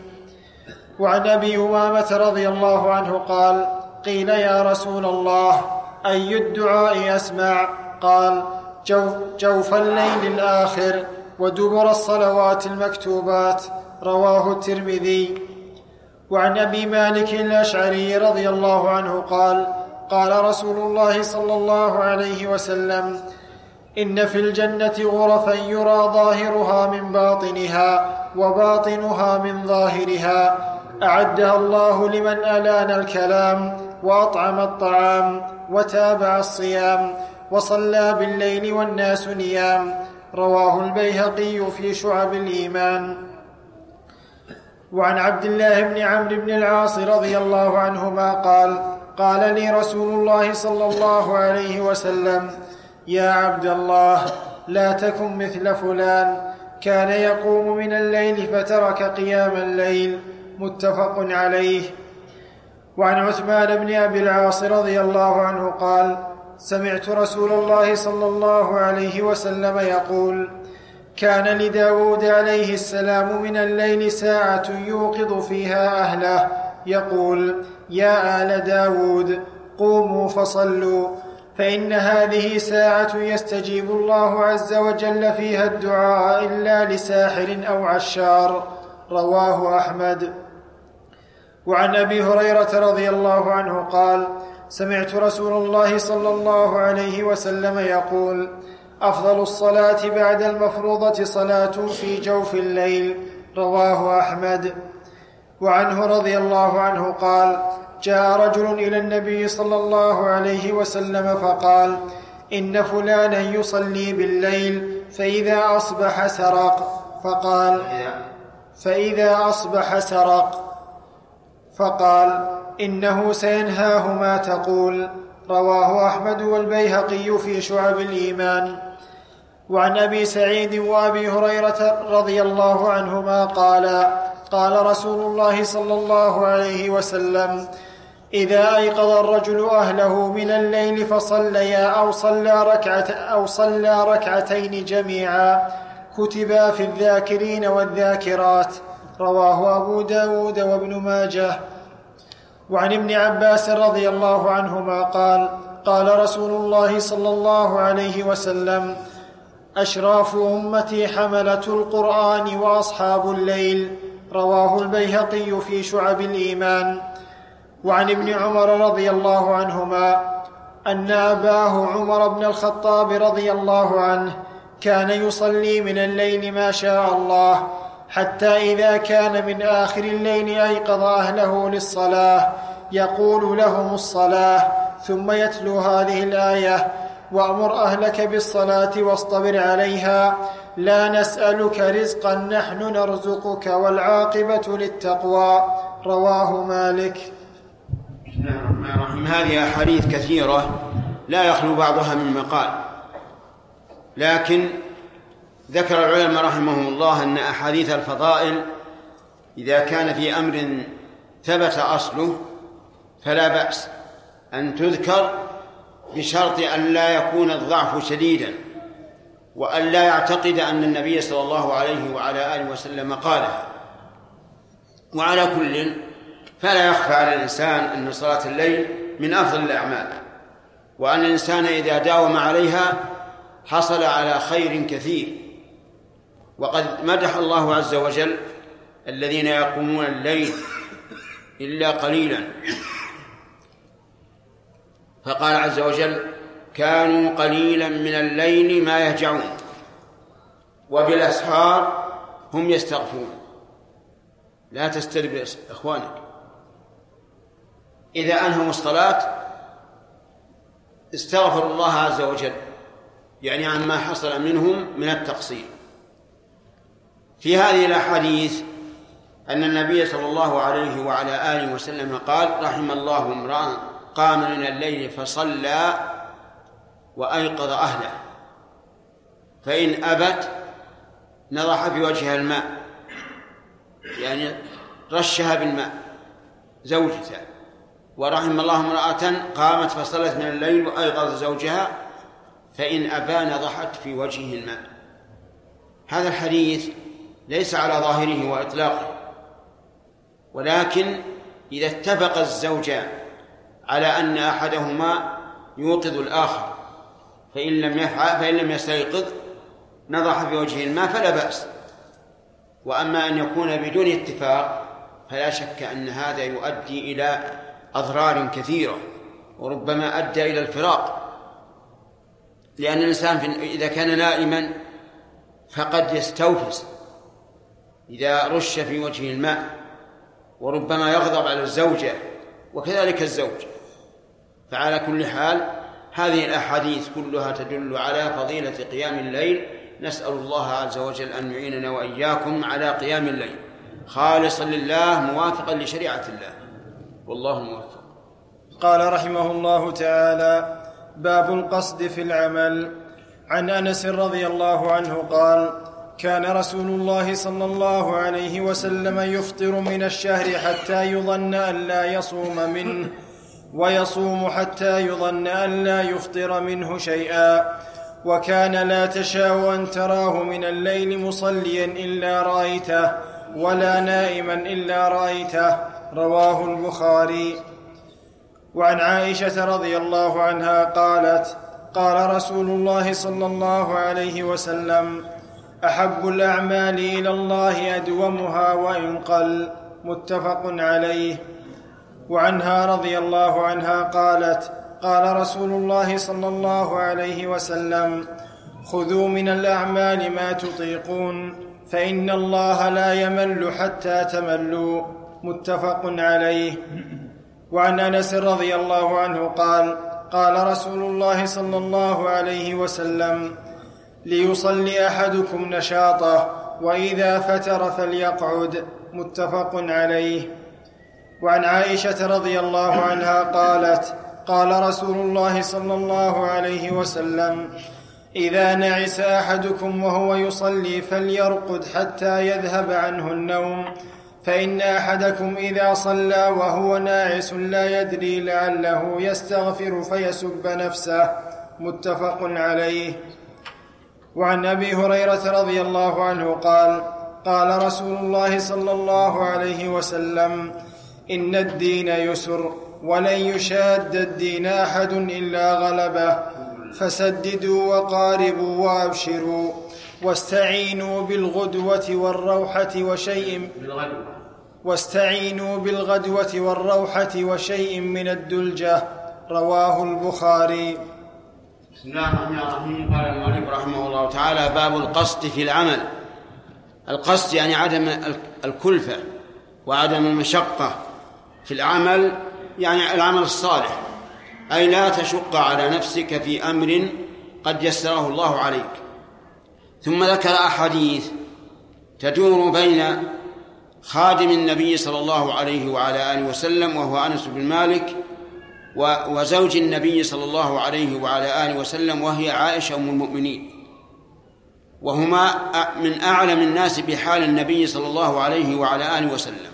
S2: وعن أبي أمامة رضي الله عنه قال: قيل يا رسول الله أي الدعاء أسمع؟ قال: جوف, جوف الليل الآخر ودبر الصلوات المكتوبات. رواه الترمذي. وعن أبي مالك الأشعري رضي الله عنه قال: قال رسول الله صلى الله عليه وسلم: إن في الجنة غرفا يرى ظاهرها من باطنها وباطنها من ظاهرها، أعدها الله لمن ألان الكلام وأطعم الطعام وتابع الصيام وصلى بالليل والناس نيام. رواه البيهقي في شعب الإيمان. وعن عبد الله بن عمرو بن العاص رضي الله عنهما قال: قال لي رسول الله صلى الله عليه وسلم: يا عبد الله، لا تكن مثل فلان، كان يقوم من الليل فترك قيام الليل. متفق عليه. وعن عثمان بن أبي العاص رضي الله عنه قال: سمعت رسول الله صلى الله عليه وسلم يقول: كان لداود عليه السلام من الليل ساعة يوقظ فيها أهله يقول: يا آل داود قوموا فصلوا، فإن هذه ساعة يستجيب الله عز وجل فيها الدعاء إلا لساحر أو عشار. رواه أحمد. وعن أبي هريرة رضي الله عنه قال: سمعت رسول الله صلى الله عليه وسلم يقول: أفضل الصلاة بعد المفروضة صلاة في جوف الليل. رواه أحمد. وعنه رضي الله عنه قال: جاء رجل إلى النبي صلى الله عليه وسلم فقال: إن فلانا يصلي بالليل فإذا أصبح سرق، فقال فإذا أصبح سرق فقال: إنه سينهاه ما تقول. رواه أحمد والبيهقي في شعب الإيمان. وعن أبي سعيد وأبي هريرة رضي الله عنهما قالا: قال رسول الله صلى الله عليه وسلم: إذا أيقظ الرجل أهله من الليل فصليا أو صلى ركعة أو صلى ركعتين جميعا كتبا في الذاكرين والذاكرات. رواه أبو داود وابن ماجه. وعن ابن عباس رضي الله عنهما قال: قال رسول الله صلى الله عليه وسلم: أشراف أمتي حملة القرآن وأصحاب الليل. رواه البيهقي في شعب الإيمان. وعن ابن عمر رضي الله عنهما أن أباه عمر بن الخطاب رضي الله عنه كان يصلي من الليل ما شاء الله، حتى إذا كان من آخر الليل أيقظ أهله للصلاة يقول لهم الصلاة، ثم يتلو هذه الآية: وأمر أهلك بالصلاة واصطبر عليها لا نسألك رزقا نحن نرزقك والعاقبة للتقوى. رواه مالك.
S1: بسم الله الرحمن الرحيم. هذه أحاديث كثيرة لا يخلو بعضها من مقال، لكن ذكر العلماء رحمهم الله أن أحاديث الفضائل إذا كان في أمر ثبت أصله فلا بأس أن تذكر، بشرط أن لا يكون الضعف شديدا، وأن لا يعتقد أن النبي صلى الله عليه وعلى آله وسلم قالها. وعلى كل فلا يخفى على الإنسان أن صلاة الليل من أفضل الأعمال، وأن الإنسان إذا داوم عليها حصل على خير كثير. وقد مدح الله عز وجل الذين يقومون الليل إلا قليلا، فقال عز وجل: كانوا قليلا من الليل ما يهجعون وبالأسحار هم يستغفرون. لا تسترب إخوانك، إذا أنهوا الصلاة استغفر الله عز وجل، يعني عما حصل منهم من التقصير. في هذه الأحاديث أن النبي صلى الله عليه وعلى آله وسلم قال: رحم الله امرأ قام من الليل فصلى وأيقظ أهله، فإن أبت نضح في وجهها الماء، يعني رشها بالماء زوجته. ورحم الله امرأة قامت فصلت من الليل وأيقظ زوجها، فإن أبى نضحت في وجهه الماء. هذا الحديث ليس على ظاهره وإطلاقه، ولكن إذا اتفق الزوجان على أن أحدهما يوقظ الآخر فإن لم يفعل فإن لم يستيقظ نضح في وجهه الماء فلا بأس. وأما أن يكون بدون اتفاق فلا شك أن هذا يؤدي إلى أضرار كثيرة، وربما أدى إلى الفراق، لأن الإنسان إذا كان نائما فقد يستوفز إذا رش في وجهه الماء، وربما يغضب على الزوجة وكذلك الزوج. فعلى كل حال هذه الأحاديث كلها تدل على فضيلة قيام الليل. نسأل الله عز وجل أن يعيننا وإياكم على قيام الليل خالصا لله موافقا لشريعة الله، والله موفق.
S2: قال رحمه الله تعالى: باب القصد في العمل. عن أنس رضي الله عنه قال: كان رسول الله صلى الله عليه وسلم يفطر من الشهر حتى يظن أن لا يصوم منه، ويصوم حتى يظن أن لا يفطر منه شيئا، وكان لا تشاء أن تراه من الليل مصليا إلا رأيته، ولا نائما إلا رأيته. رواه البخاري. وعن عائشة رضي الله عنها قالت: قال رسول الله صلى الله عليه وسلم: أحب الأعمال إلى الله أدومها وإن قل. متفق عليه. وعنها رضي الله عنها قالت: قال رسول الله صلى الله عليه وسلم: خذوا من الأعمال ما تطيقون، فإن الله لا يمل حتى تملوا. متفق عليه. وعن أنس رضي الله عنه قال: قال رسول الله صلى الله عليه وسلم: ليصلي أحدكم نشاطه، وإذا فتر فليقعد. متفق عليه. وعن عائشة رضي الله عنها قالت: قال رسول الله صلى الله عليه وسلم: إذا نعس أحدكم وهو يصلي فليرقد حتى يذهب عنه النوم، فإن أحدكم إذا صلى وهو ناعس لا يدري لعله يستغفر فيسب نفسه. متفق عليه. وعن أبي هريرة رضي الله عنه قال: قال رسول الله صلى الله عليه وسلم: إن الدين يسر، ولن يشاد الدين أحد إلا غلبه، فسددوا وقاربوا وأبشروا، واستعينوا بالغدوة والروحة وشيء واستعينوا بالغدوة والروحة وشيء من الدلجة. رواه البخاري.
S1: بسم الله الرحمن الرحيم. قال المؤلف رحمه الله تعالى: باب القصد في العمل. القصد يعني عدم الكلفة وعدم المشقة في العمل، يعني العمل الصالح، أي لا تشق على نفسك في أمر قد يسره الله عليك. ثم ذكر أحاديث تدور بين خادم النبي صلى الله عليه وعلى آله وسلم وهو أنس بن مالك وزوج النبي صلى الله عليه وعلى آله وسلم وهي عائشة أم المؤمنين، وهما من أعلم الناس بحال النبي صلى الله عليه وعلى آله وسلم.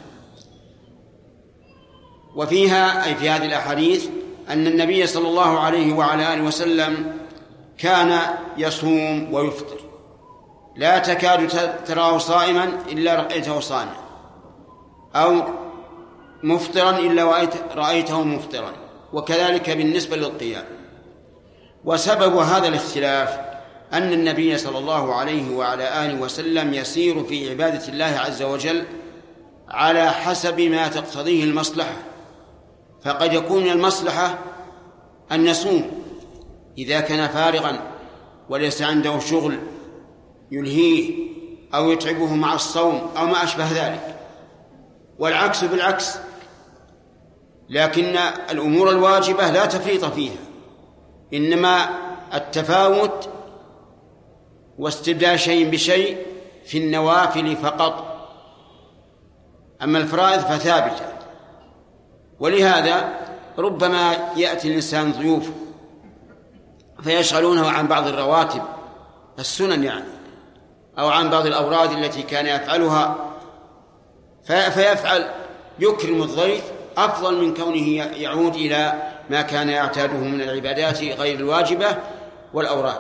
S1: وفيها أي في هذه الأحاديث أن النبي صلى الله عليه وعلى آله وسلم كان يصوم ويفطر، لا تكاد تراه صائما إلا رأيته صائما، أو مفطرا إلا رأيته مفطرا، وكذلك بالنسبة للقيام. وسبب هذا الاختلاف أن النبي صلى الله عليه وعلى آله وسلم يسير في عبادة الله عز وجل على حسب ما تقتضيه المصلحة، فقد يكون المصلحة أن يصوم إذا كان فارغا وليس عنده شغل يلهيه أو يتعبه مع الصوم أو ما أشبه ذلك، والعكس بالعكس. لكن الأمور الواجبة لا تفريط فيها، إنما التفاوت واستبدال شيء بشيء في النوافل فقط، أما الفرائض فثابتة. ولهذا ربما يأتي الإنسان ضيوف فيشغلونه عن بعض الرواتب السنن يعني، أو عن بعض الأوراد التي كان يفعلها، فيفعل يكرم الضيف أفضل من كونه يعود إلى ما كان يعتاده من العبادات غير الواجبة والأوراد.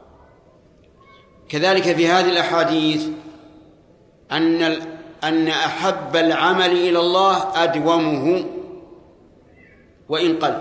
S1: كذلك في هذه الأحاديث أن أن أحب العمل إلى الله أدومه وإن قل،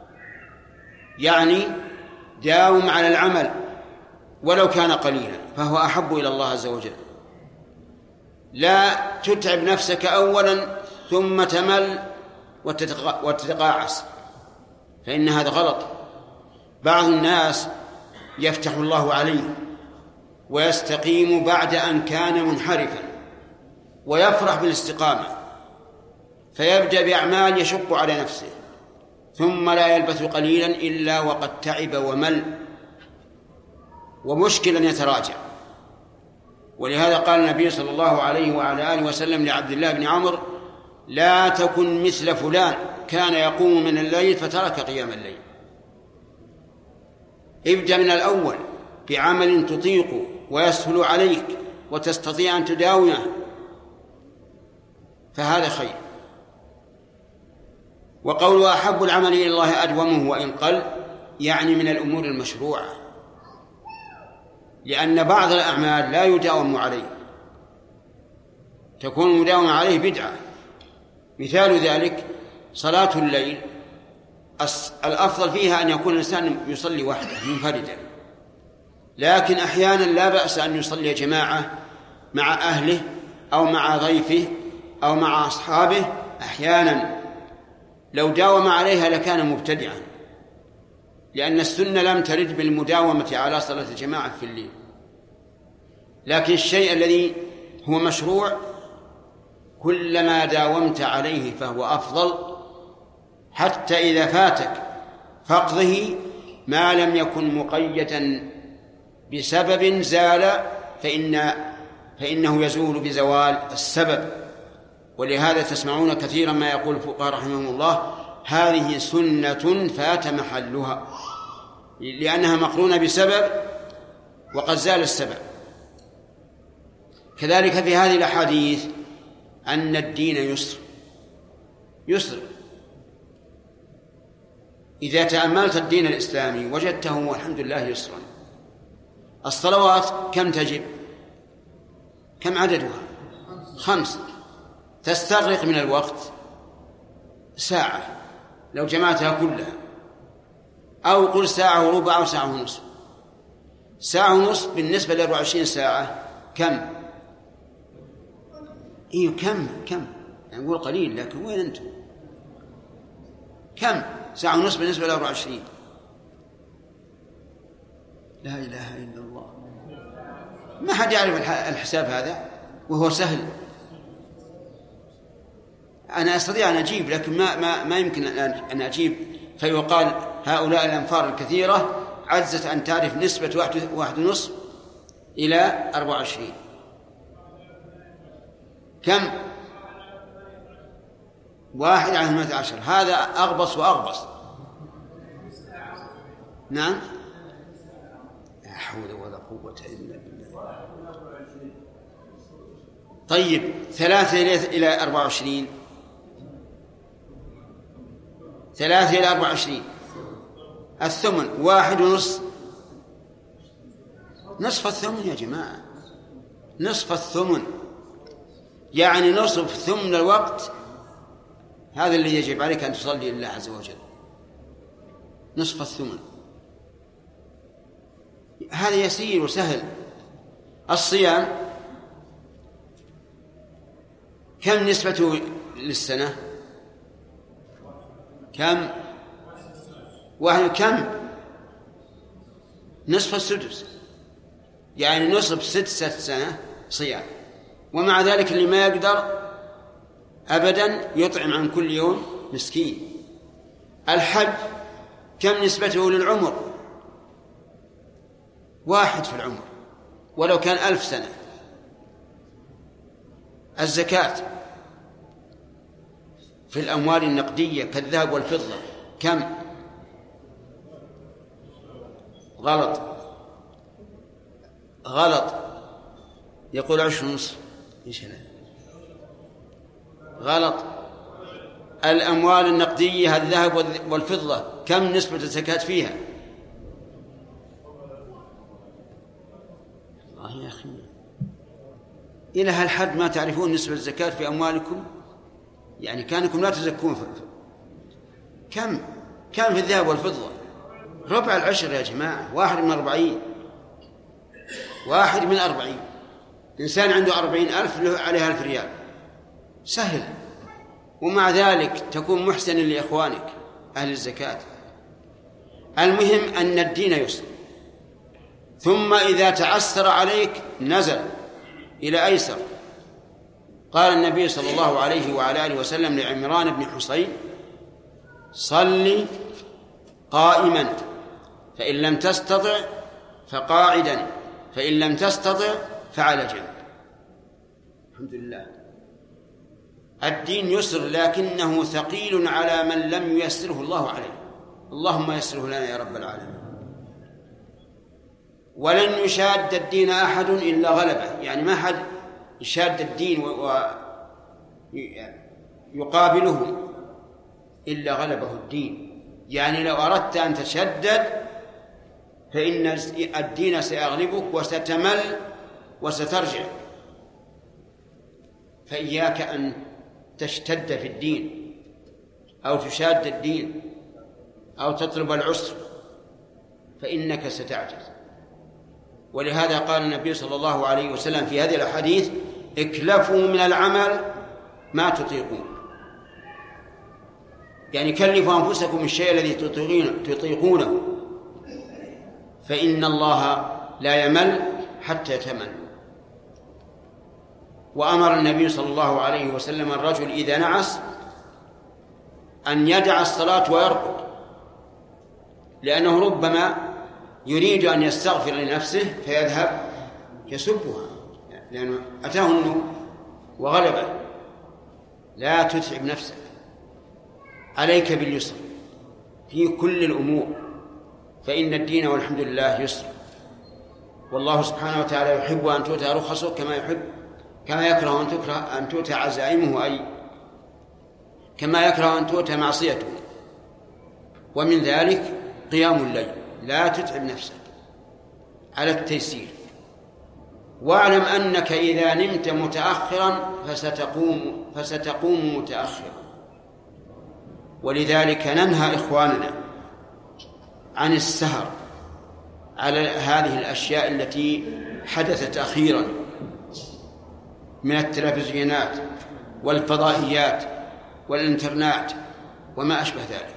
S1: يعني داوم على العمل ولو كان قليلا فهو أحب إلى الله عز وجل. لا تتعب نفسك أولا ثم تمل وتتقاعس، فإن هذا غلط. بعض الناس يفتح الله عليه ويستقيم بعد أن كان منحرفا ويفرح بالاستقامة، فيبدأ بأعمال يشق على نفسه، ثم لا يلبث قليلا إلا وقد تعب ومل ومشكلا يتراجع. ولهذا قال النبي صلى الله عليه وعلى آله وسلم لعبد الله بن عمرو: لا تكن مثل فلان كان يقوم من الليل فترك قيام الليل. ابدأ من الأول بعمل تطيق ويسهل عليك وتستطيع أن تداومه، فهذا خير. وقول أحب العمل إلى الله أدومه وإن قل يعني من الأمور المشروعة، لأن بعض الأعمال لا يداوم عليه، تكون المداومة عليه بدعة. مثال ذلك صلاة الليل، الأفضل فيها أن يكون الإنسان يصلي وحده منفردا، لكن أحيانا لا بأس أن يصلي جماعة مع أهله أو مع ضيفه أو مع أصحابه. أحيانا لو داوم عليها لكان مبتدعا، لأن السنة لم ترد بالمداومة على صلاة الجماعة في الليل. لكن الشيء الذي هو مشروع كلما داومت عليه فهو أفضل، حتى إذا فاتك فقضه ما لم يكن مقيدا بسبب زال فإن فإنه يزول بزوال السبب. ولهذا تسمعون كثيرا ما يقول الفقهاء رحمهم الله: هذه سنة فات محلها، لأنها مقرونة بسبب وقد زال السبب. كذلك في هذه الأحاديث أن الدين يسر يسر إذا تأملت الدين الإسلامي وجدته والحمد لله يسرا. الصلوات كم تجب؟ كم عددها؟ خمس، تستغرق من الوقت ساعة لو جمعتها كلها، أو قل ساعة وربع أو ساعة ونصف. ساعة ونصف بالنسبة لأربع وعشرين ساعة كم؟ إيه كم كم يعني نقول قليل، لكن وين أنتم؟ كم ساعة ونصف بالنسبة لأربع وعشرين؟ لا إله إلا الله. ما حد يعرف الحساب هذا. وهو سهل. أنا أستطيع أن أجيب، لكن ما, ما, ما يمكن أن أجيب فيقال هؤلاء الأنفار الكثيرة عجزت أن تعرف نسبة واحد, واحد ونصف إلى أربعة وعشرين. كم؟ واحد على ثمانية عشر. هذا أغبص وأغبص. نعم. لا حول ولا قوة إلا بالله. طيب ثلاثة إلى أربعة وعشرين، ثلاثة إلى أربعة وعشرين الثمن واحد ونصف. نصف الثمن يا جماعة، نصف الثمن يعني نصف ثمن الوقت. هذا اللي يجب عليك أن تصلي لله عز وجل، نصف الثمن. هذا يسير وسهل. الصيام كم نسبته للسنة؟ كم؟ واحد. كم؟ نصف السدس، يعني نصف ست سنة صيام. ومع ذلك اللي ما يقدر أبدا يطعم عن كل يوم مسكين. الحج كم نسبته للعمر؟ واحد في العمر ولو كان ألف سنة. الزكاة في الأموال النقدية كالذهب والفضة كم؟ غلط غلط يقول عشر ونصف. إيش هذا؟ غلط. الأموال النقدية الذهب والفضة كم نسبة الزكاة فيها؟ الله يا أخي، إلى هالحد ما تعرفون نسبة الزكاة في أموالكم؟ يعني كانكم لا تزكون. كم كم في الذهب والفضة؟ ربع العشر يا جماعة. واحد من أربعين، واحد من أربعين. إنسان عنده أربعين ألف له عليها ألف ريال، سهل. ومع ذلك تكون محسنا لإخوانك أهل الزكاة. المهم أن الدين يسر، ثم إذا تعسر عليك نزل إلى أيسر. قال النبي صلى الله عليه وعلى آله وسلم لعمران بن حصين: صل قائما فإن لم تستطع فقاعدا فإن لم تستطع فعلى جنب. الحمد لله. الدين يسر، لكنه ثقيل على من لم ييسره الله عليه. اللهم يسره لنا يا رب العالمين. ولن يشاد الدين أحد إلا غلبه، يعني ما حد يشاد الدين ويقابله إلا غلبه الدين. يعني لو أردت أن تشدد فإن الدين سيغلبك وستمل وسترجع. فإياك أن تشتد في الدين أو تشاد الدين أو تطلب العسر، فإنك ستعجز. ولهذا قال النبي صلى الله عليه وسلم في هذه الأحاديث: اكلفوا من العمل ما تطيقون. يعني كلفوا أنفسكم الشيء الذي تطيقونه، فإن الله لا يمل حتى تمل. وأمر النبي صلى الله عليه وسلم الرجل إذا نعس أن يدع الصلاة ويرقد، لأنه ربما يريد أن يستغفر لنفسه فيذهب يسبها لأنه أتاه النوم وغلبه. لا تتعب نفسك، عليك باليسر في كل الأمور، فإن الدين والحمد لله يسر. والله سبحانه وتعالى يحب أن تؤتى رخصه كما يحب كما يكره أن تكره أن تؤتى عزائمه، أي كما يكره أن تؤتى معصيته. ومن ذلك قيام الليل. لا تتعب نفسك، على التيسير. واعلم أنك إذا نمت متأخرا فستقوم فستقوم متأخرا. ولذلك ننهى إخواننا عن السهر على هذه الأشياء التي حدثت أخيرا من التلفزيونات والفضائيات والإنترنت وما أشبه ذلك.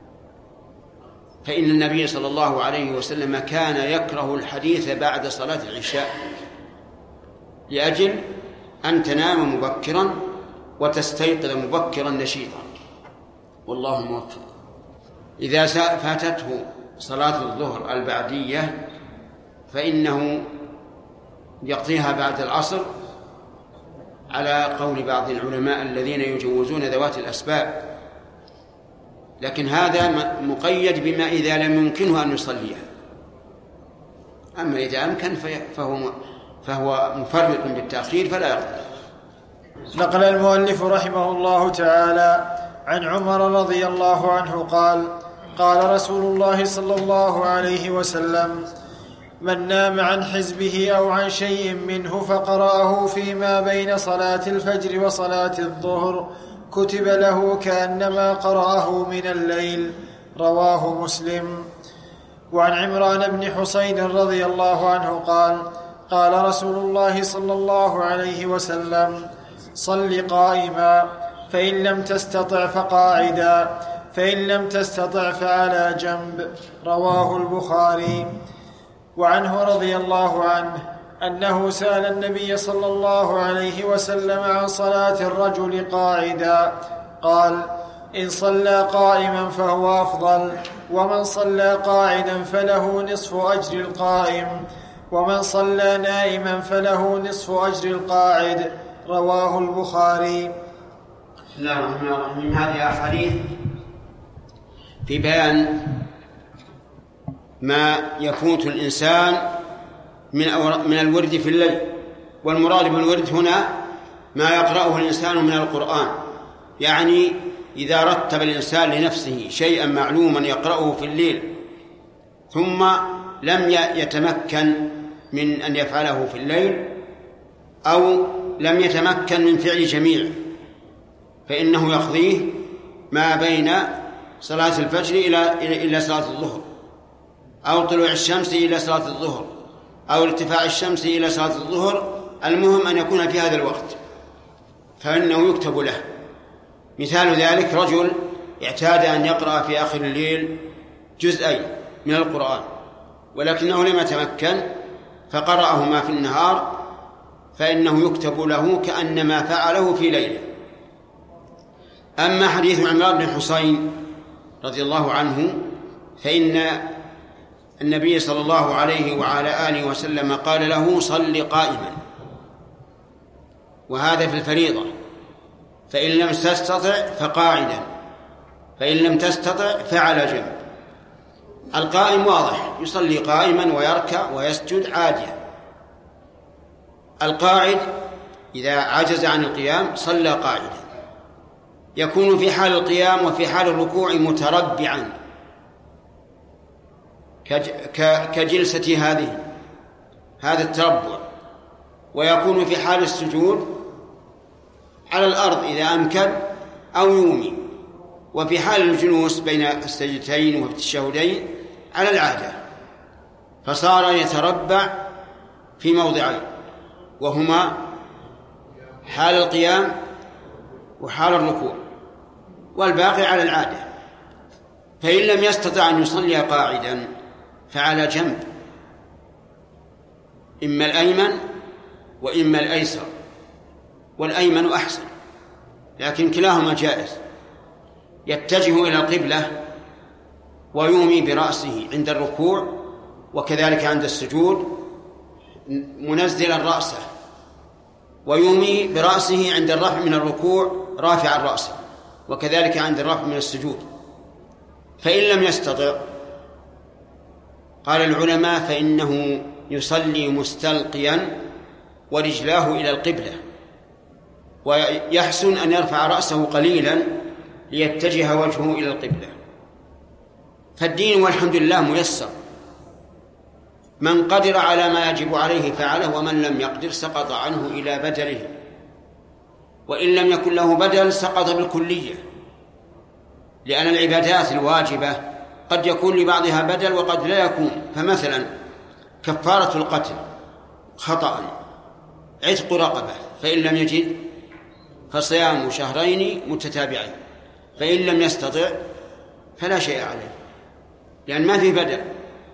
S1: فإن النبي صلى الله عليه وسلم كان يكره الحديث بعد صلاة العشاء لأجل أن تنام مبكرا وتستيقظ مبكرا نشيطا، والله موفق. إذا فاتته صلاة الظهر البعدية فإنه يقضيها بعد العصر على قول بعض العلماء الذين يجوزون ذوات الأسباب، لكن هذا مقيد بما إذا لم يمكنه أن يصليها، أما إذا أمكن فهو فهو مفرط بالتأخير فلا يقضي.
S2: نقل المؤلف رحمه الله تعالى عن عمر رضي الله عنه قال: قال رسول الله صلى الله عليه وسلم: من نام عن حزبه أو عن شيء منه فقرأه فيما بين صلاة الفجر وصلاة الظهر كتب له كأنما قرأه من الليل. رواه مسلم. وعن عمران بن حسين رضي الله عنه قال: قال رسول الله صلى الله عليه وسلم: صل قائما، فإن لم تستطع فقاعدا، فإن لم تستطع فعلى جنب. رواه البخاري. وعنه رضي الله عنه أنه سأل النبي صلى الله عليه وسلم عن صلاة الرجل قاعدا، قال: إن صلى قائما فهو أفضل، ومن صلى قاعدا فله نصف أجر القائم، ومن صلى نائما فله نصف أجر القاعد. رواه البخاري.
S1: بسم الله الرحمن الرحيم. هذه أحاديث في بيان ما يفوت الإنسان من من الورد في الليل، والمراد بالورد هنا ما يقرأه الإنسان من القرآن، يعني إذا رتب الإنسان لنفسه شيئا معلوما يقرأه في الليل ثم لم يتمكن من أن يفعله في الليل أو لم يتمكن من فعل جميع، فإنه يقضيه ما بين صلاة الفجر إلى إلى صلاة الظهر، أو طلوع الشمس إلى صلاة الظهر، أو ارتفاع الشمس إلى صلاة الظهر، المهم أن يكون في هذا الوقت، فإنه يكتب له. مثال ذلك رجل اعتاد أن يقرأ في آخر الليل جزئين من القرآن ولكنه لم يتمكن فقرأهما في النهار، فإنه يكتب له كأنما فعله في ليلة. أما حديث عمران بن حسين رضي الله عنه فإن النبي صلى الله عليه وعلى آله وسلم قال له: صل قائما، وهذا في الفريضة، فإن لم تستطع فقاعدا، فإن لم تستطع فعلى جنب. القائم واضح، يصلي قائما ويركع ويسجد عاديا. القاعد إذا عجز عن القيام صلى قاعدا، يكون في حال القيام وفي حال الركوع متربعا كجلسة هذه، هذا التربع، ويكون في حال السجود على الأرض إذا أمكن أو يومي، وفي حال الجلوس بين السجدتين وفي التشهدين على العادة، فصار يتربع في موضعين وهما حال القيام وحال الركوع، والباقي على العادة. فإن لم يستطع أن يصلي قاعدا فعلى جنب، إما الأيمن وإما الأيسر، والأيمن أحسن، لكن كلاهما جائز. يتجه إلى القبلة ويومي برأسه عند الركوع وكذلك عند السجود منزلا رأسه، ويومي برأسه عند الرفع من الركوع رافعا رأسه، وكذلك عند الرفع من السجود. فإن لم يستطع قال العلماء فإنه يصلي مستلقيا ورجلاه إلى القبلة، ويحسن أن يرفع رأسه قليلا ليتجه وجهه إلى القبلة. فالدين والحمد لله ميسر، من قدر على ما يجب عليه فعله، ومن لم يقدر سقط عنه إلى بدله، وإن لم يكن له بدل سقط بالكلية، لأن العبادات الواجبة قد يكون لبعضها بدل وقد لا يكون. فمثلا كفارة القتل خطأ عتق رقبة، فإن لم يجد فصيام شهرين متتابعين، فإن لم يستطع فلا شيء عليه لأن ما في بدل.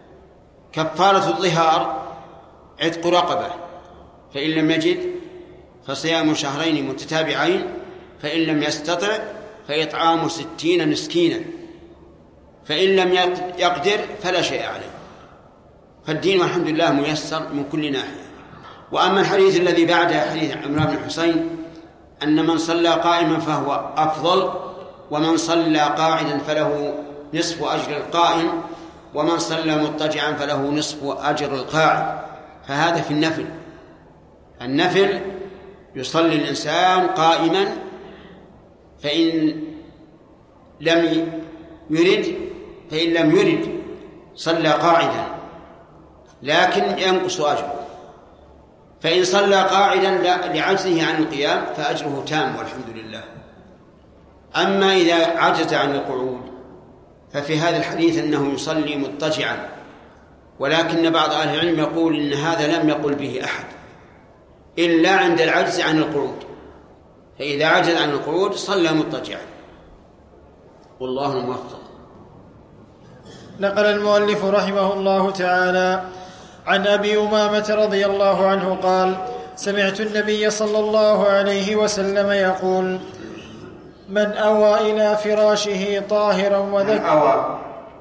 S1: كفارة الظهار عتق رقبة، فإن لم يجد فصيام شهرين متتابعين، فإن لم يستطع فإطعام ستين مسكينا، فإن لم يقدر فلا شيء عليه. فالدين والحمد لله ميسر من كل ناحية. وأما الحديث الذي بعده حديث عمران بن حسين أن من صلى قائما فهو أفضل، ومن صلى قاعدا فله نصف أجر القائم، ومن صلى مضطجعا فله نصف أجر القاعد، فهذا في النفل. النفل يصلي الإنسان قائما، فإن لم يرد فإن لم يرد صلى قاعدا لكن ينقص أجره، فإن صلى قاعدا لعجزه عن القيام فأجره تام والحمد لله. أما إذا عجز عن القعود ففي هذا الحديث أنه يصلي مضطجعا، ولكن بعض أهل العلم يقول إن هذا لم يقل به أحد إلا عند العجز عن القعود، فإذا عجز عن القعود صلى مضطجعا، والله الموفق.
S2: نقل المؤلف رحمه الله تعالى عن أبي أمامة رضي الله عنه قال: سمعت النبي صلى الله عليه وسلم يقول: من أوى إلى فراشه طاهرا وذكر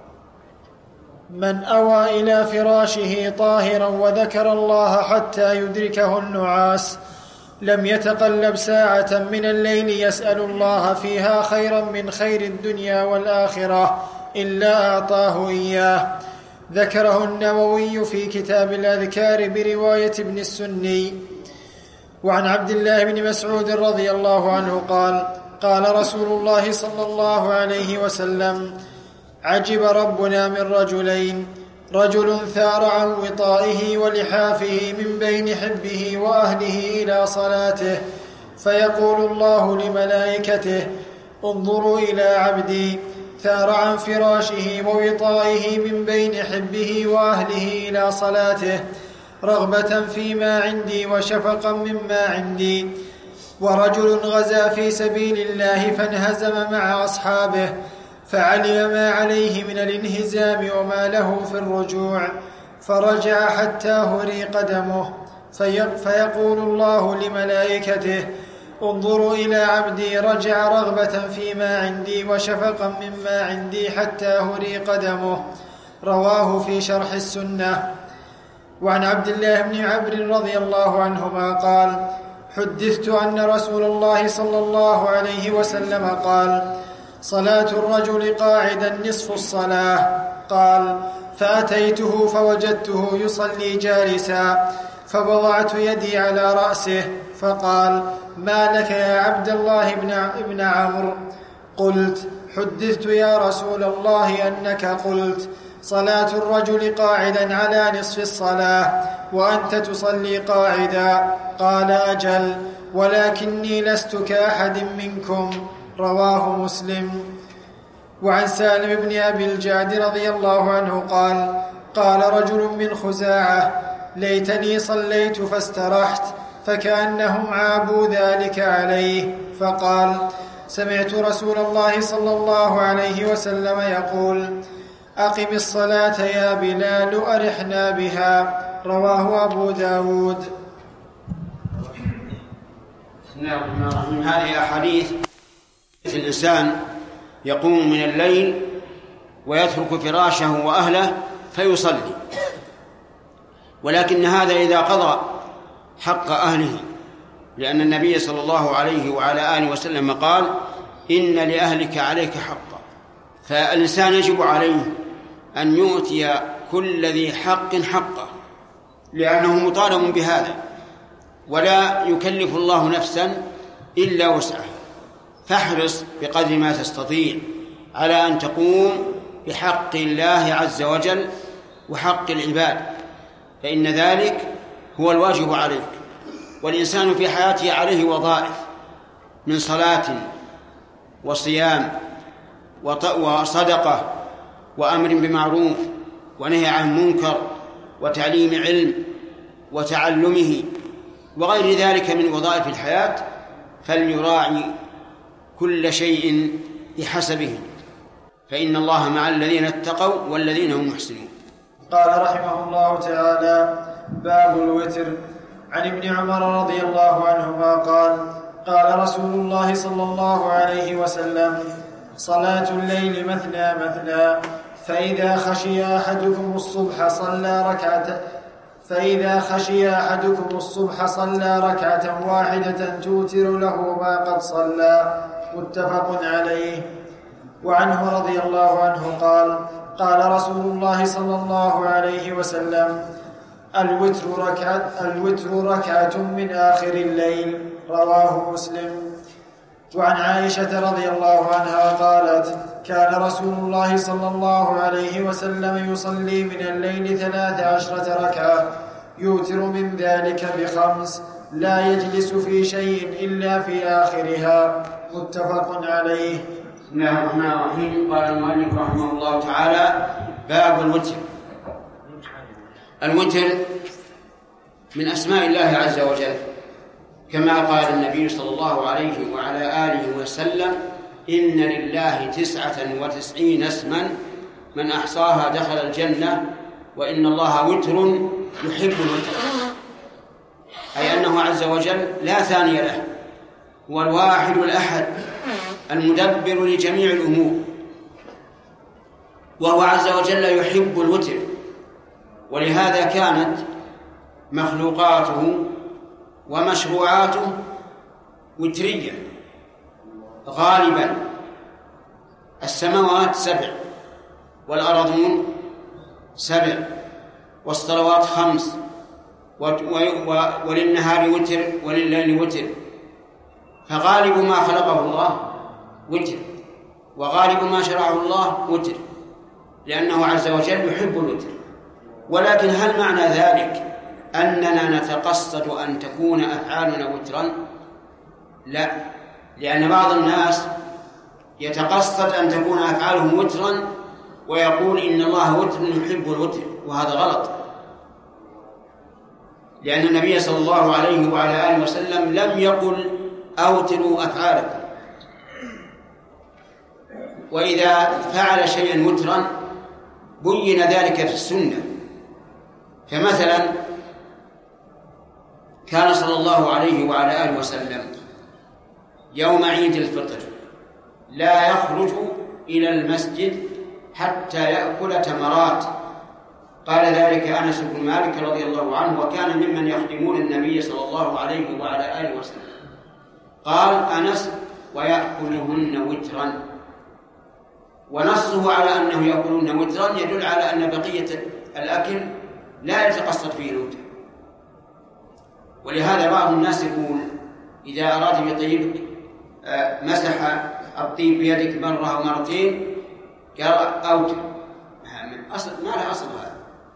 S2: من أوى إلى فراشه طاهرا وذكر الله حتى يدركه النعاس لم يتقلب ساعة من الليل يسأل الله فيها خيرا من خير الدنيا والآخرة إلا أعطاه إياه. ذكره النووي في كتاب الأذكار برواية ابن السني. وعن عبد الله بن مسعود رضي الله عنه قال: قال رسول الله صلى الله عليه وسلم: عجب ربنا من رجلين، رجل ثار عن وطائه ولحافه من بين حبه وأهله إلى صلاته، فيقول الله لملائكته: انظروا إلى عبدي ثار عن فراشه ووطائه من بين حبه وأهله إلى صلاته رغبة فيما عندي وشفقا مما عندي. ورجل غزا في سبيل الله فانهزم مع أصحابه فعلم ما عليه من الانهزام وما له في الرجوع، فرجع حتى هري قدمه، في فيقول الله لملائكته: انظروا إلى عبدي رجع رغبة فيما عندي وشفقا مما عندي حتى هري قدمه. رواه في شرح السنة. وعن عبد الله بن عمرو رضي الله عنهما قال: حدثت أن رسول الله صلى الله عليه وسلم قال: صلاة الرجل قاعدا نصف الصلاة. قال: فأتيته فوجدته يصلي جالسا، فوضعت يدي على رأسه فقال: ما لك يا عبد الله بن عمرو؟ قلت: حدثت يا رسول الله أنك قلت: صلاة الرجل قاعدا على نصف الصلاة وأنت تصلي قاعدا. قال: أجل، ولكني لست كأحد منكم. رواه مسلم. وعن سالم بن أبي الجعد رضي الله عنه قال: قال رجل من خزاعة: ليتني صليت فاسترحت، فكأنهم عابوا ذلك عليه. فقال: سمعت رسول الله صلى الله عليه وسلم يقول: أقم الصلاة يا بلال أرحنا بها. رواه أبو داود.
S1: بسم الله الرحمن الرحيم. هذه أحاديث الإنسان يقوم من الليل ويترك فراشه وأهله فيصلي، ولكن هذا إذا قضى حق أهله، لأن النبي صلى الله عليه وعلى آله وسلم قال: إن لأهلك عليك حقا. فالإنسان يجب عليه أن يؤتي كل ذي حق حقه، لأنه مطالب بهذا، ولا يكلف الله نفسا إلا وسعها. فاحرص بقدر ما تستطيع على أن تقوم بحق الله عز وجل وحق العباد، فإن ذلك هو الواجب عليك. والإنسان في حياته عليه وظائف من صلاة وصيام وصدقة وأمر بمعروف ونهي عن منكر وتعليم علم وتعلمه وغير ذلك من وظائف الحياة، فليراعي كل شيء بحسبه، فإن الله مع الذين اتقوا والذين هم محسنون.
S2: قال رحمه الله تعالى: باب الوتر. عن ابن عمر رضي الله عنهما قال قال رسول الله صلى الله عليه وسلم صلاة الليل مثنى مثنى فإذا خشي أحدكم الصبح صلى ركعة فإذا خشي أحدكم الصبح صلى ركعة واحدة توتر له ما قد صلى. متفق عليه. وعنه رضي الله عنه قال قال رسول الله صلى الله عليه وسلم الوتر ركعة, الوتر ركعة من آخر الليل. رواه مسلم. وعن عائشة رضي الله عنها قالت كان رسول الله صلى الله عليه وسلم يصلي من الليل ثلاث عشرة ركعة يوتر من ذلك بخمس لا يجلس في شيء إلا في آخرها. متفق عليه.
S1: بسم الله الرحمن الرحيم. قال المؤلف رحمه الله تعالى باب الوتر. الوتر من أسماء الله عز وجل كما قال النبي صلى الله عليه وعلى آله وسلم إن لله تسعة وتسعين اسما من أحصاها دخل الجنة وإن الله وتر يحب الوتر، أي أنه عز وجل لا ثاني له، هو الواحد الأحد المدبر لجميع الأمور، وهو عز وجل يحب الوتر، ولهذا كانت مخلوقاته ومشروعاته وترية غالبا. السماوات سبع والأرضون سبع والصلوات خمس وللنهار وتر ولليل وتر، فغالب ما خلقه الله وتر وغالب ما شرعه الله وتر، لأنه عز وجل يحب الوتر. ولكن هل معنى ذلك أننا نتقصد أن تكون أفعالنا وترا؟ لا، لأن بعض الناس يتقصد أن تكون أفعالهم وترا ويقول إن الله وتر يحب الوتر، وهذا غلط، لأن النبي صلى الله عليه وعلى آله وسلم لم يقل أوتروا أفعالكم، وإذا فعل شيئا وترا بين ذلك في السنة. فمثلا كان صلى الله عليه وعلى آله وسلم يوم عيد الفطر لا يخرج إلى المسجد حتى يأكل تمرات. قال ذلك أنس بن مالك رضي الله عنه، وكان ممن يخدمون النبي صلى الله عليه وعلى آله وسلم. قال أنس ويأكلهن وترا، ونصه على أنه يأكلهن وترا يدل على أن بقية الأكل لا يتقصد فيه الوتر. ولهذا بعض الناس يقول إذا أراد يطيبك مسح الطيب بيدك مرة أو مرتين قال أوتر. أصل ما لا أصل هذا،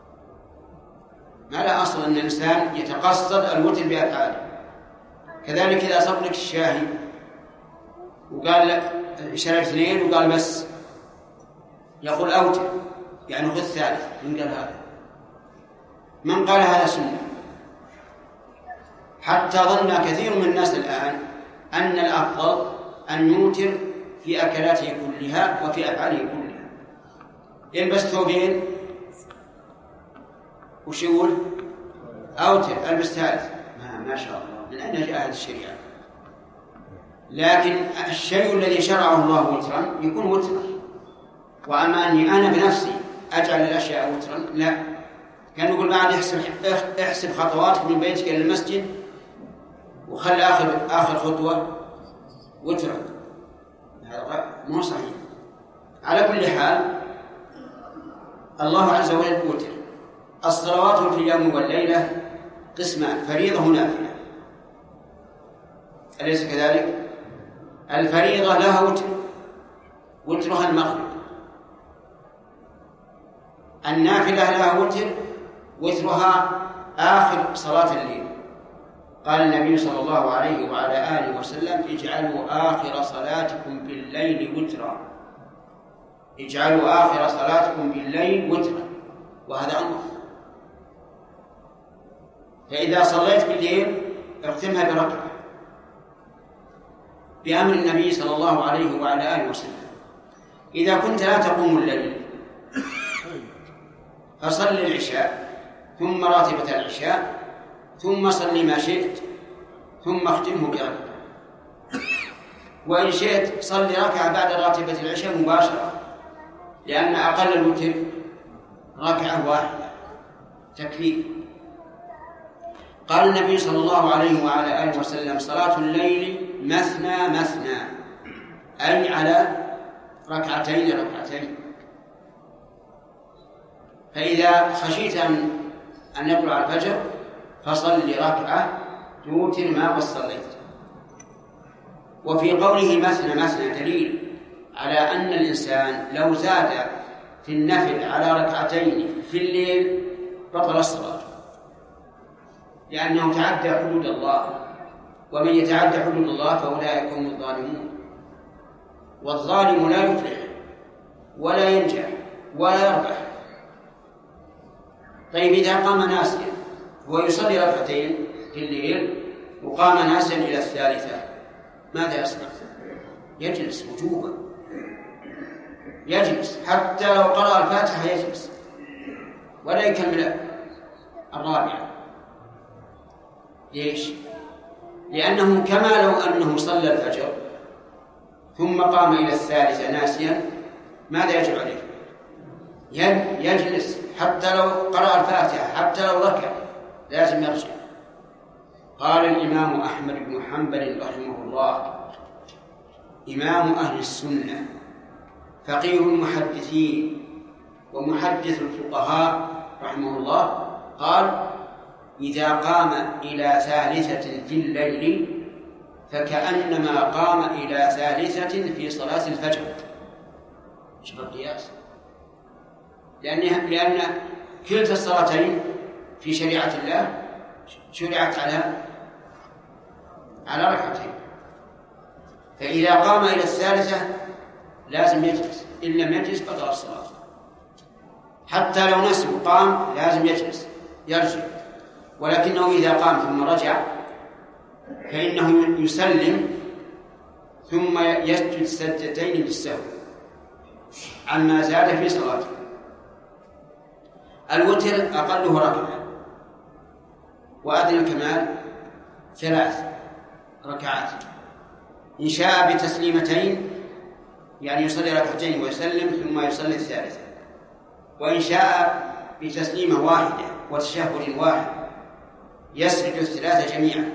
S1: ما لا أصل أن الإنسان يتقصد الوتر بأفعاله. كذلك إذا صب لك الشاهي وقال شرب اثنين وقال بس يقول أوتر، يعني خذ ثالث. من قال هذا؟ من قال هذا سنة؟ حتى ظن كثير من الناس الآن أن الأفضل أن يوتر في أكلاته كلها وفي أفعاله كلها. يلبس ثوبين وش يقول؟ أوتر، ألبس ثالث. ما, ما شاء الله، من أين جاء هذه الشريعة؟ لكن الشيء الذي شرعه الله وترا يكون وترا. وأما أني أنا بنفسي أجعل الأشياء وترا لا. كان يقول بعد احسب احسب خطواتك من بيتك إلى المسجد وخلي آخر آخر خطوة وترا، هذا مو صحيح. على كل حال الله عز وجل وتر. الصلوات في اليوم والليلة قسمان، فريضة ونافلة، أليس كذلك؟ الفريضة لها وتر، وترها المغرب. النافلة لها وتر، وترها آخر صلاة الليل. قال النبي صلى الله عليه وعلى آله وسلم اجعلوا آخر صلاتكم بالليل وترا، اجعلوا آخر صلاتكم بالليل وترا، وهذا أمر. فإذا صليت بالليل اختمها بركعة بأمر النبي صلى الله عليه وعلى آله وسلم. إذا كنت لا تقوم الليل فصل العشاء ثم راتبة العشاء ثم صل ما شئت ثم اختمه بركعة، وإن شئت صل ركعة بعد راتبة العشاء مباشرة، لأن أقل الوتر ركعة واحدة تكفي. قال النبي صلى الله عليه وعلى آله وسلم: صلاة الليل مثنى مثنى، أي على ركعتين ركعتين. فإذا خشيت أن يطلع الفجر فصل ركعة توتر ما قد صليت. وفي قوله مثنى مثنى دليل على أن الإنسان لو زاد في النفل على ركعتين في الليل بطل الصلاة، لأنه تعدى حدود الله، ومن يتعدى حدود الله فأولئك هم الظالمون، والظالم لا يفلح ولا ينجح ولا يربح. طيب إذا قام ناسيا هو يصلي ركعتين في الليل وقام ناسيا إلى الثالثة، ماذا يصنع؟ يجلس وجوبا، يجلس حتى لو قرأ الفاتحة يجلس ولا يكمل الرابعة. ليش؟ لأنه كما لو أنه صلى الفجر ثم قام إلى الثالثة ناسيا، ماذا يجب عليه؟ يجلس حتى لو قرأ الفاتحة، حتى لو ركع لازم يرجع. قال الإمام أحمد بن حنبل رحمه الله، إمام أهل السنة، فقيه المحدثين ومحدث الفقهاء رحمه الله، قال: إذا قام إلى ثالثة في الليل فكأنما قام إلى ثالثة في صلاة الفجر. شوف القياس، لأن لأن كلتا الصلاتين في شريعة الله شرعت على على ركعتين، فإذا قام إلى الثالثة لازم يجلس، إن لم يجلس بطل الصلاة. حتى لو نسي وقام لازم يجلس يرجع، ولكنه إذا قام ثم رجع فإنه يسلم ثم يسجد سجدتين للسهو عما زاد في صلاته. الوتر أقله ركعة وأدنى الكمال ثلاث ركعات، إن شاء بتسليمتين يعني يصلي ركعتين ويسلم ثم يصلي الثالثة، وإن شاء بتسليمة واحدة وتشهد واحد يسجد الثلاثة جميعا.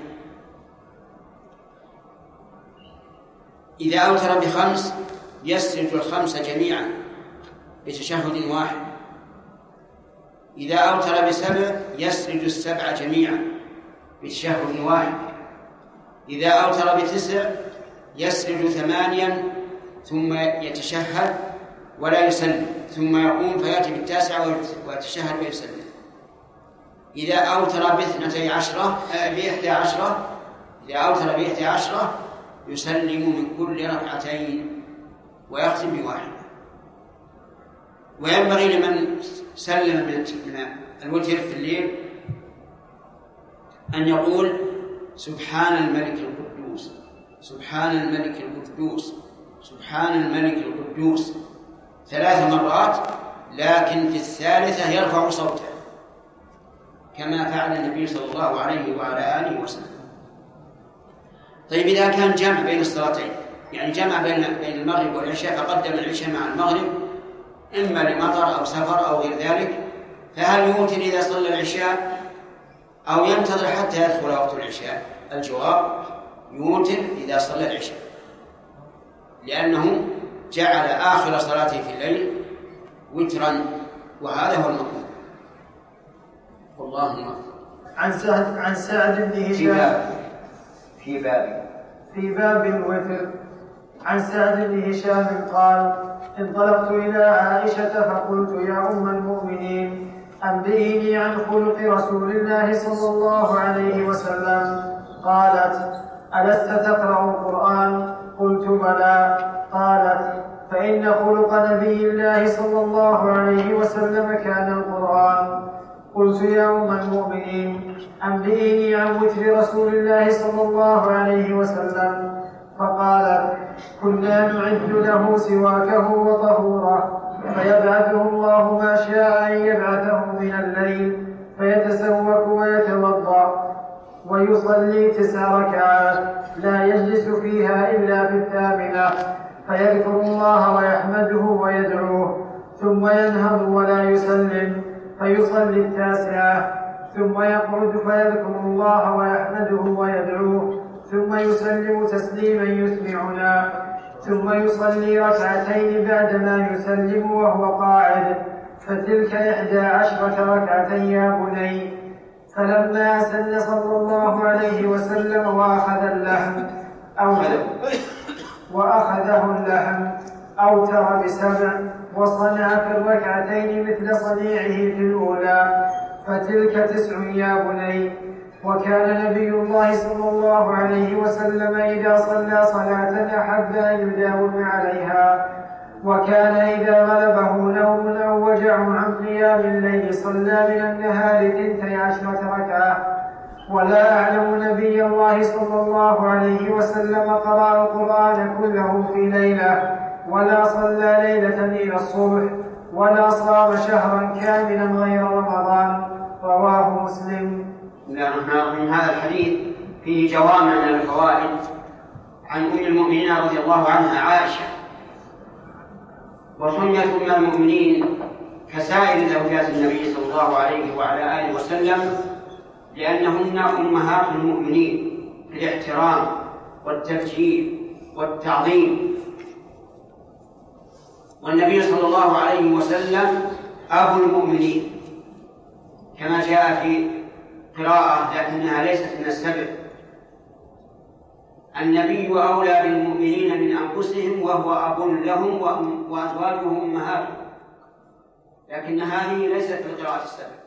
S1: إذا أوتر بخمس يسجد الخمس جميعا بتشهد واحد. إذا أوتر بسبع يسجد السبع جميعا بتشهد واحد. إذا أوتر بتسع يسجد ثمانيا ثم يتشهد ولا يسلم، ثم يقوم فيأتي بالتاسعة ويتشهد ويسلم. إذا أوتر باثنتي عشرة بإحدى عشرة إذا أوتر بإحدى عشرة يسلم من كل ركعتين ويختم بواحدة. وينبغي لمن سلم من الوتر في الليل أن يقول: سبحان الملك القدوس، سبحان الملك القدوس، سبحان الملك القدوس ثلاث مرات، لكن في الثالثة يرفع صوته كما فعل النبي صلى الله عليه وعلى آله وسلم. طيب إذا كان جمع بين الصلاتين، يعني جمع بين بين المغرب والعشاء فقدم العشاء مع المغرب إما لمطر أو سفر أو غير ذلك، فهل يوتر إذا صلى العشاء أو ينتظر حتى يدخل وقت العشاء؟ الجواب: يوتر إذا صلى العشاء، لأنه جعل آخر صلاته في الليل وترا، وهذا هو المطلوب. والله موفق.
S2: عن سعد عن سعد بن هشام
S1: في باب
S2: في باب الوتر. عن سعد بن هشام قال: انطلقت إلى عائشة فقلت: يا أم المؤمنين، أنبئيني عن خلق رسول الله صلى الله عليه وسلم. قالت: ألست تقرأ القرآن؟ قلت: بلى. قالت: فإن خلق نبي الله صلى الله عليه وسلم كان القرآن. قلت: يا أم المؤمنين، أنبئيني عن وتر رسول الله صلى الله عليه وسلم. فقالت: كنا نعد له سواكه وطهوره، فيبعثه الله ما شاء أن يبعثه من الليل، فيتسوك ويتوضأ، ويصلي تسع ركعات لا يجلس فيها إلا في الثامنة، فيذكر الله ويحمده ويدعوه، ثم ينهض ولا يسلم فيصلي التاسعة، ثم يقعد فيذكر الله ويحمده ويدعوه، ثم يسلم تسليما يسمعنا، ثم يصلي ركعتين بعدما يسلم وهو قاعد، فتلك إحدى عشرة ركعة يا بني. فلما سن صلى الله عليه وسلم وأخذ اللحم أو وأخذه اللحم أوتر بسبع، وصنع في الركعتين مثل صنيعه في الأولى، فتلك تسع يا بني. وكان نبي الله صلى الله عليه وسلم إذا صلى صلاة أحب أن يداوم عليها، وكان إذا غلبه نوم أو وجع عن قيام الليل صلى من النهار ثنتي عشرة ركعة. ولا أعلم نبي الله صلى الله عليه وسلم قرأ القرآن كله في ليلة، ولا صلى ليلة إلى الصبح، ولا صام شهرا كاملا غير رمضان. رواه مسلم.
S1: بسم الله الرحمن الرحيم. هذا الحديث فيه جوامع من الفوائد عن أم المؤمنين رضي الله عنها عائشة، وسميت أم المؤمنين كسائر زوجات النبي صلى الله عليه وعلى آله وسلم لأنهن أمهات المؤمنين في الاحترام والتبجيل والتعظيم، والنبي صلى الله عليه وسلم أبو المؤمنين كما جاء في قراءة لكنها ليست من السبع: النبي أولى بالمؤمنين من أنفسهم وهو أب لهم وأزواجهم أمهاتهم، لكن هذه ليست في القراءة السبع.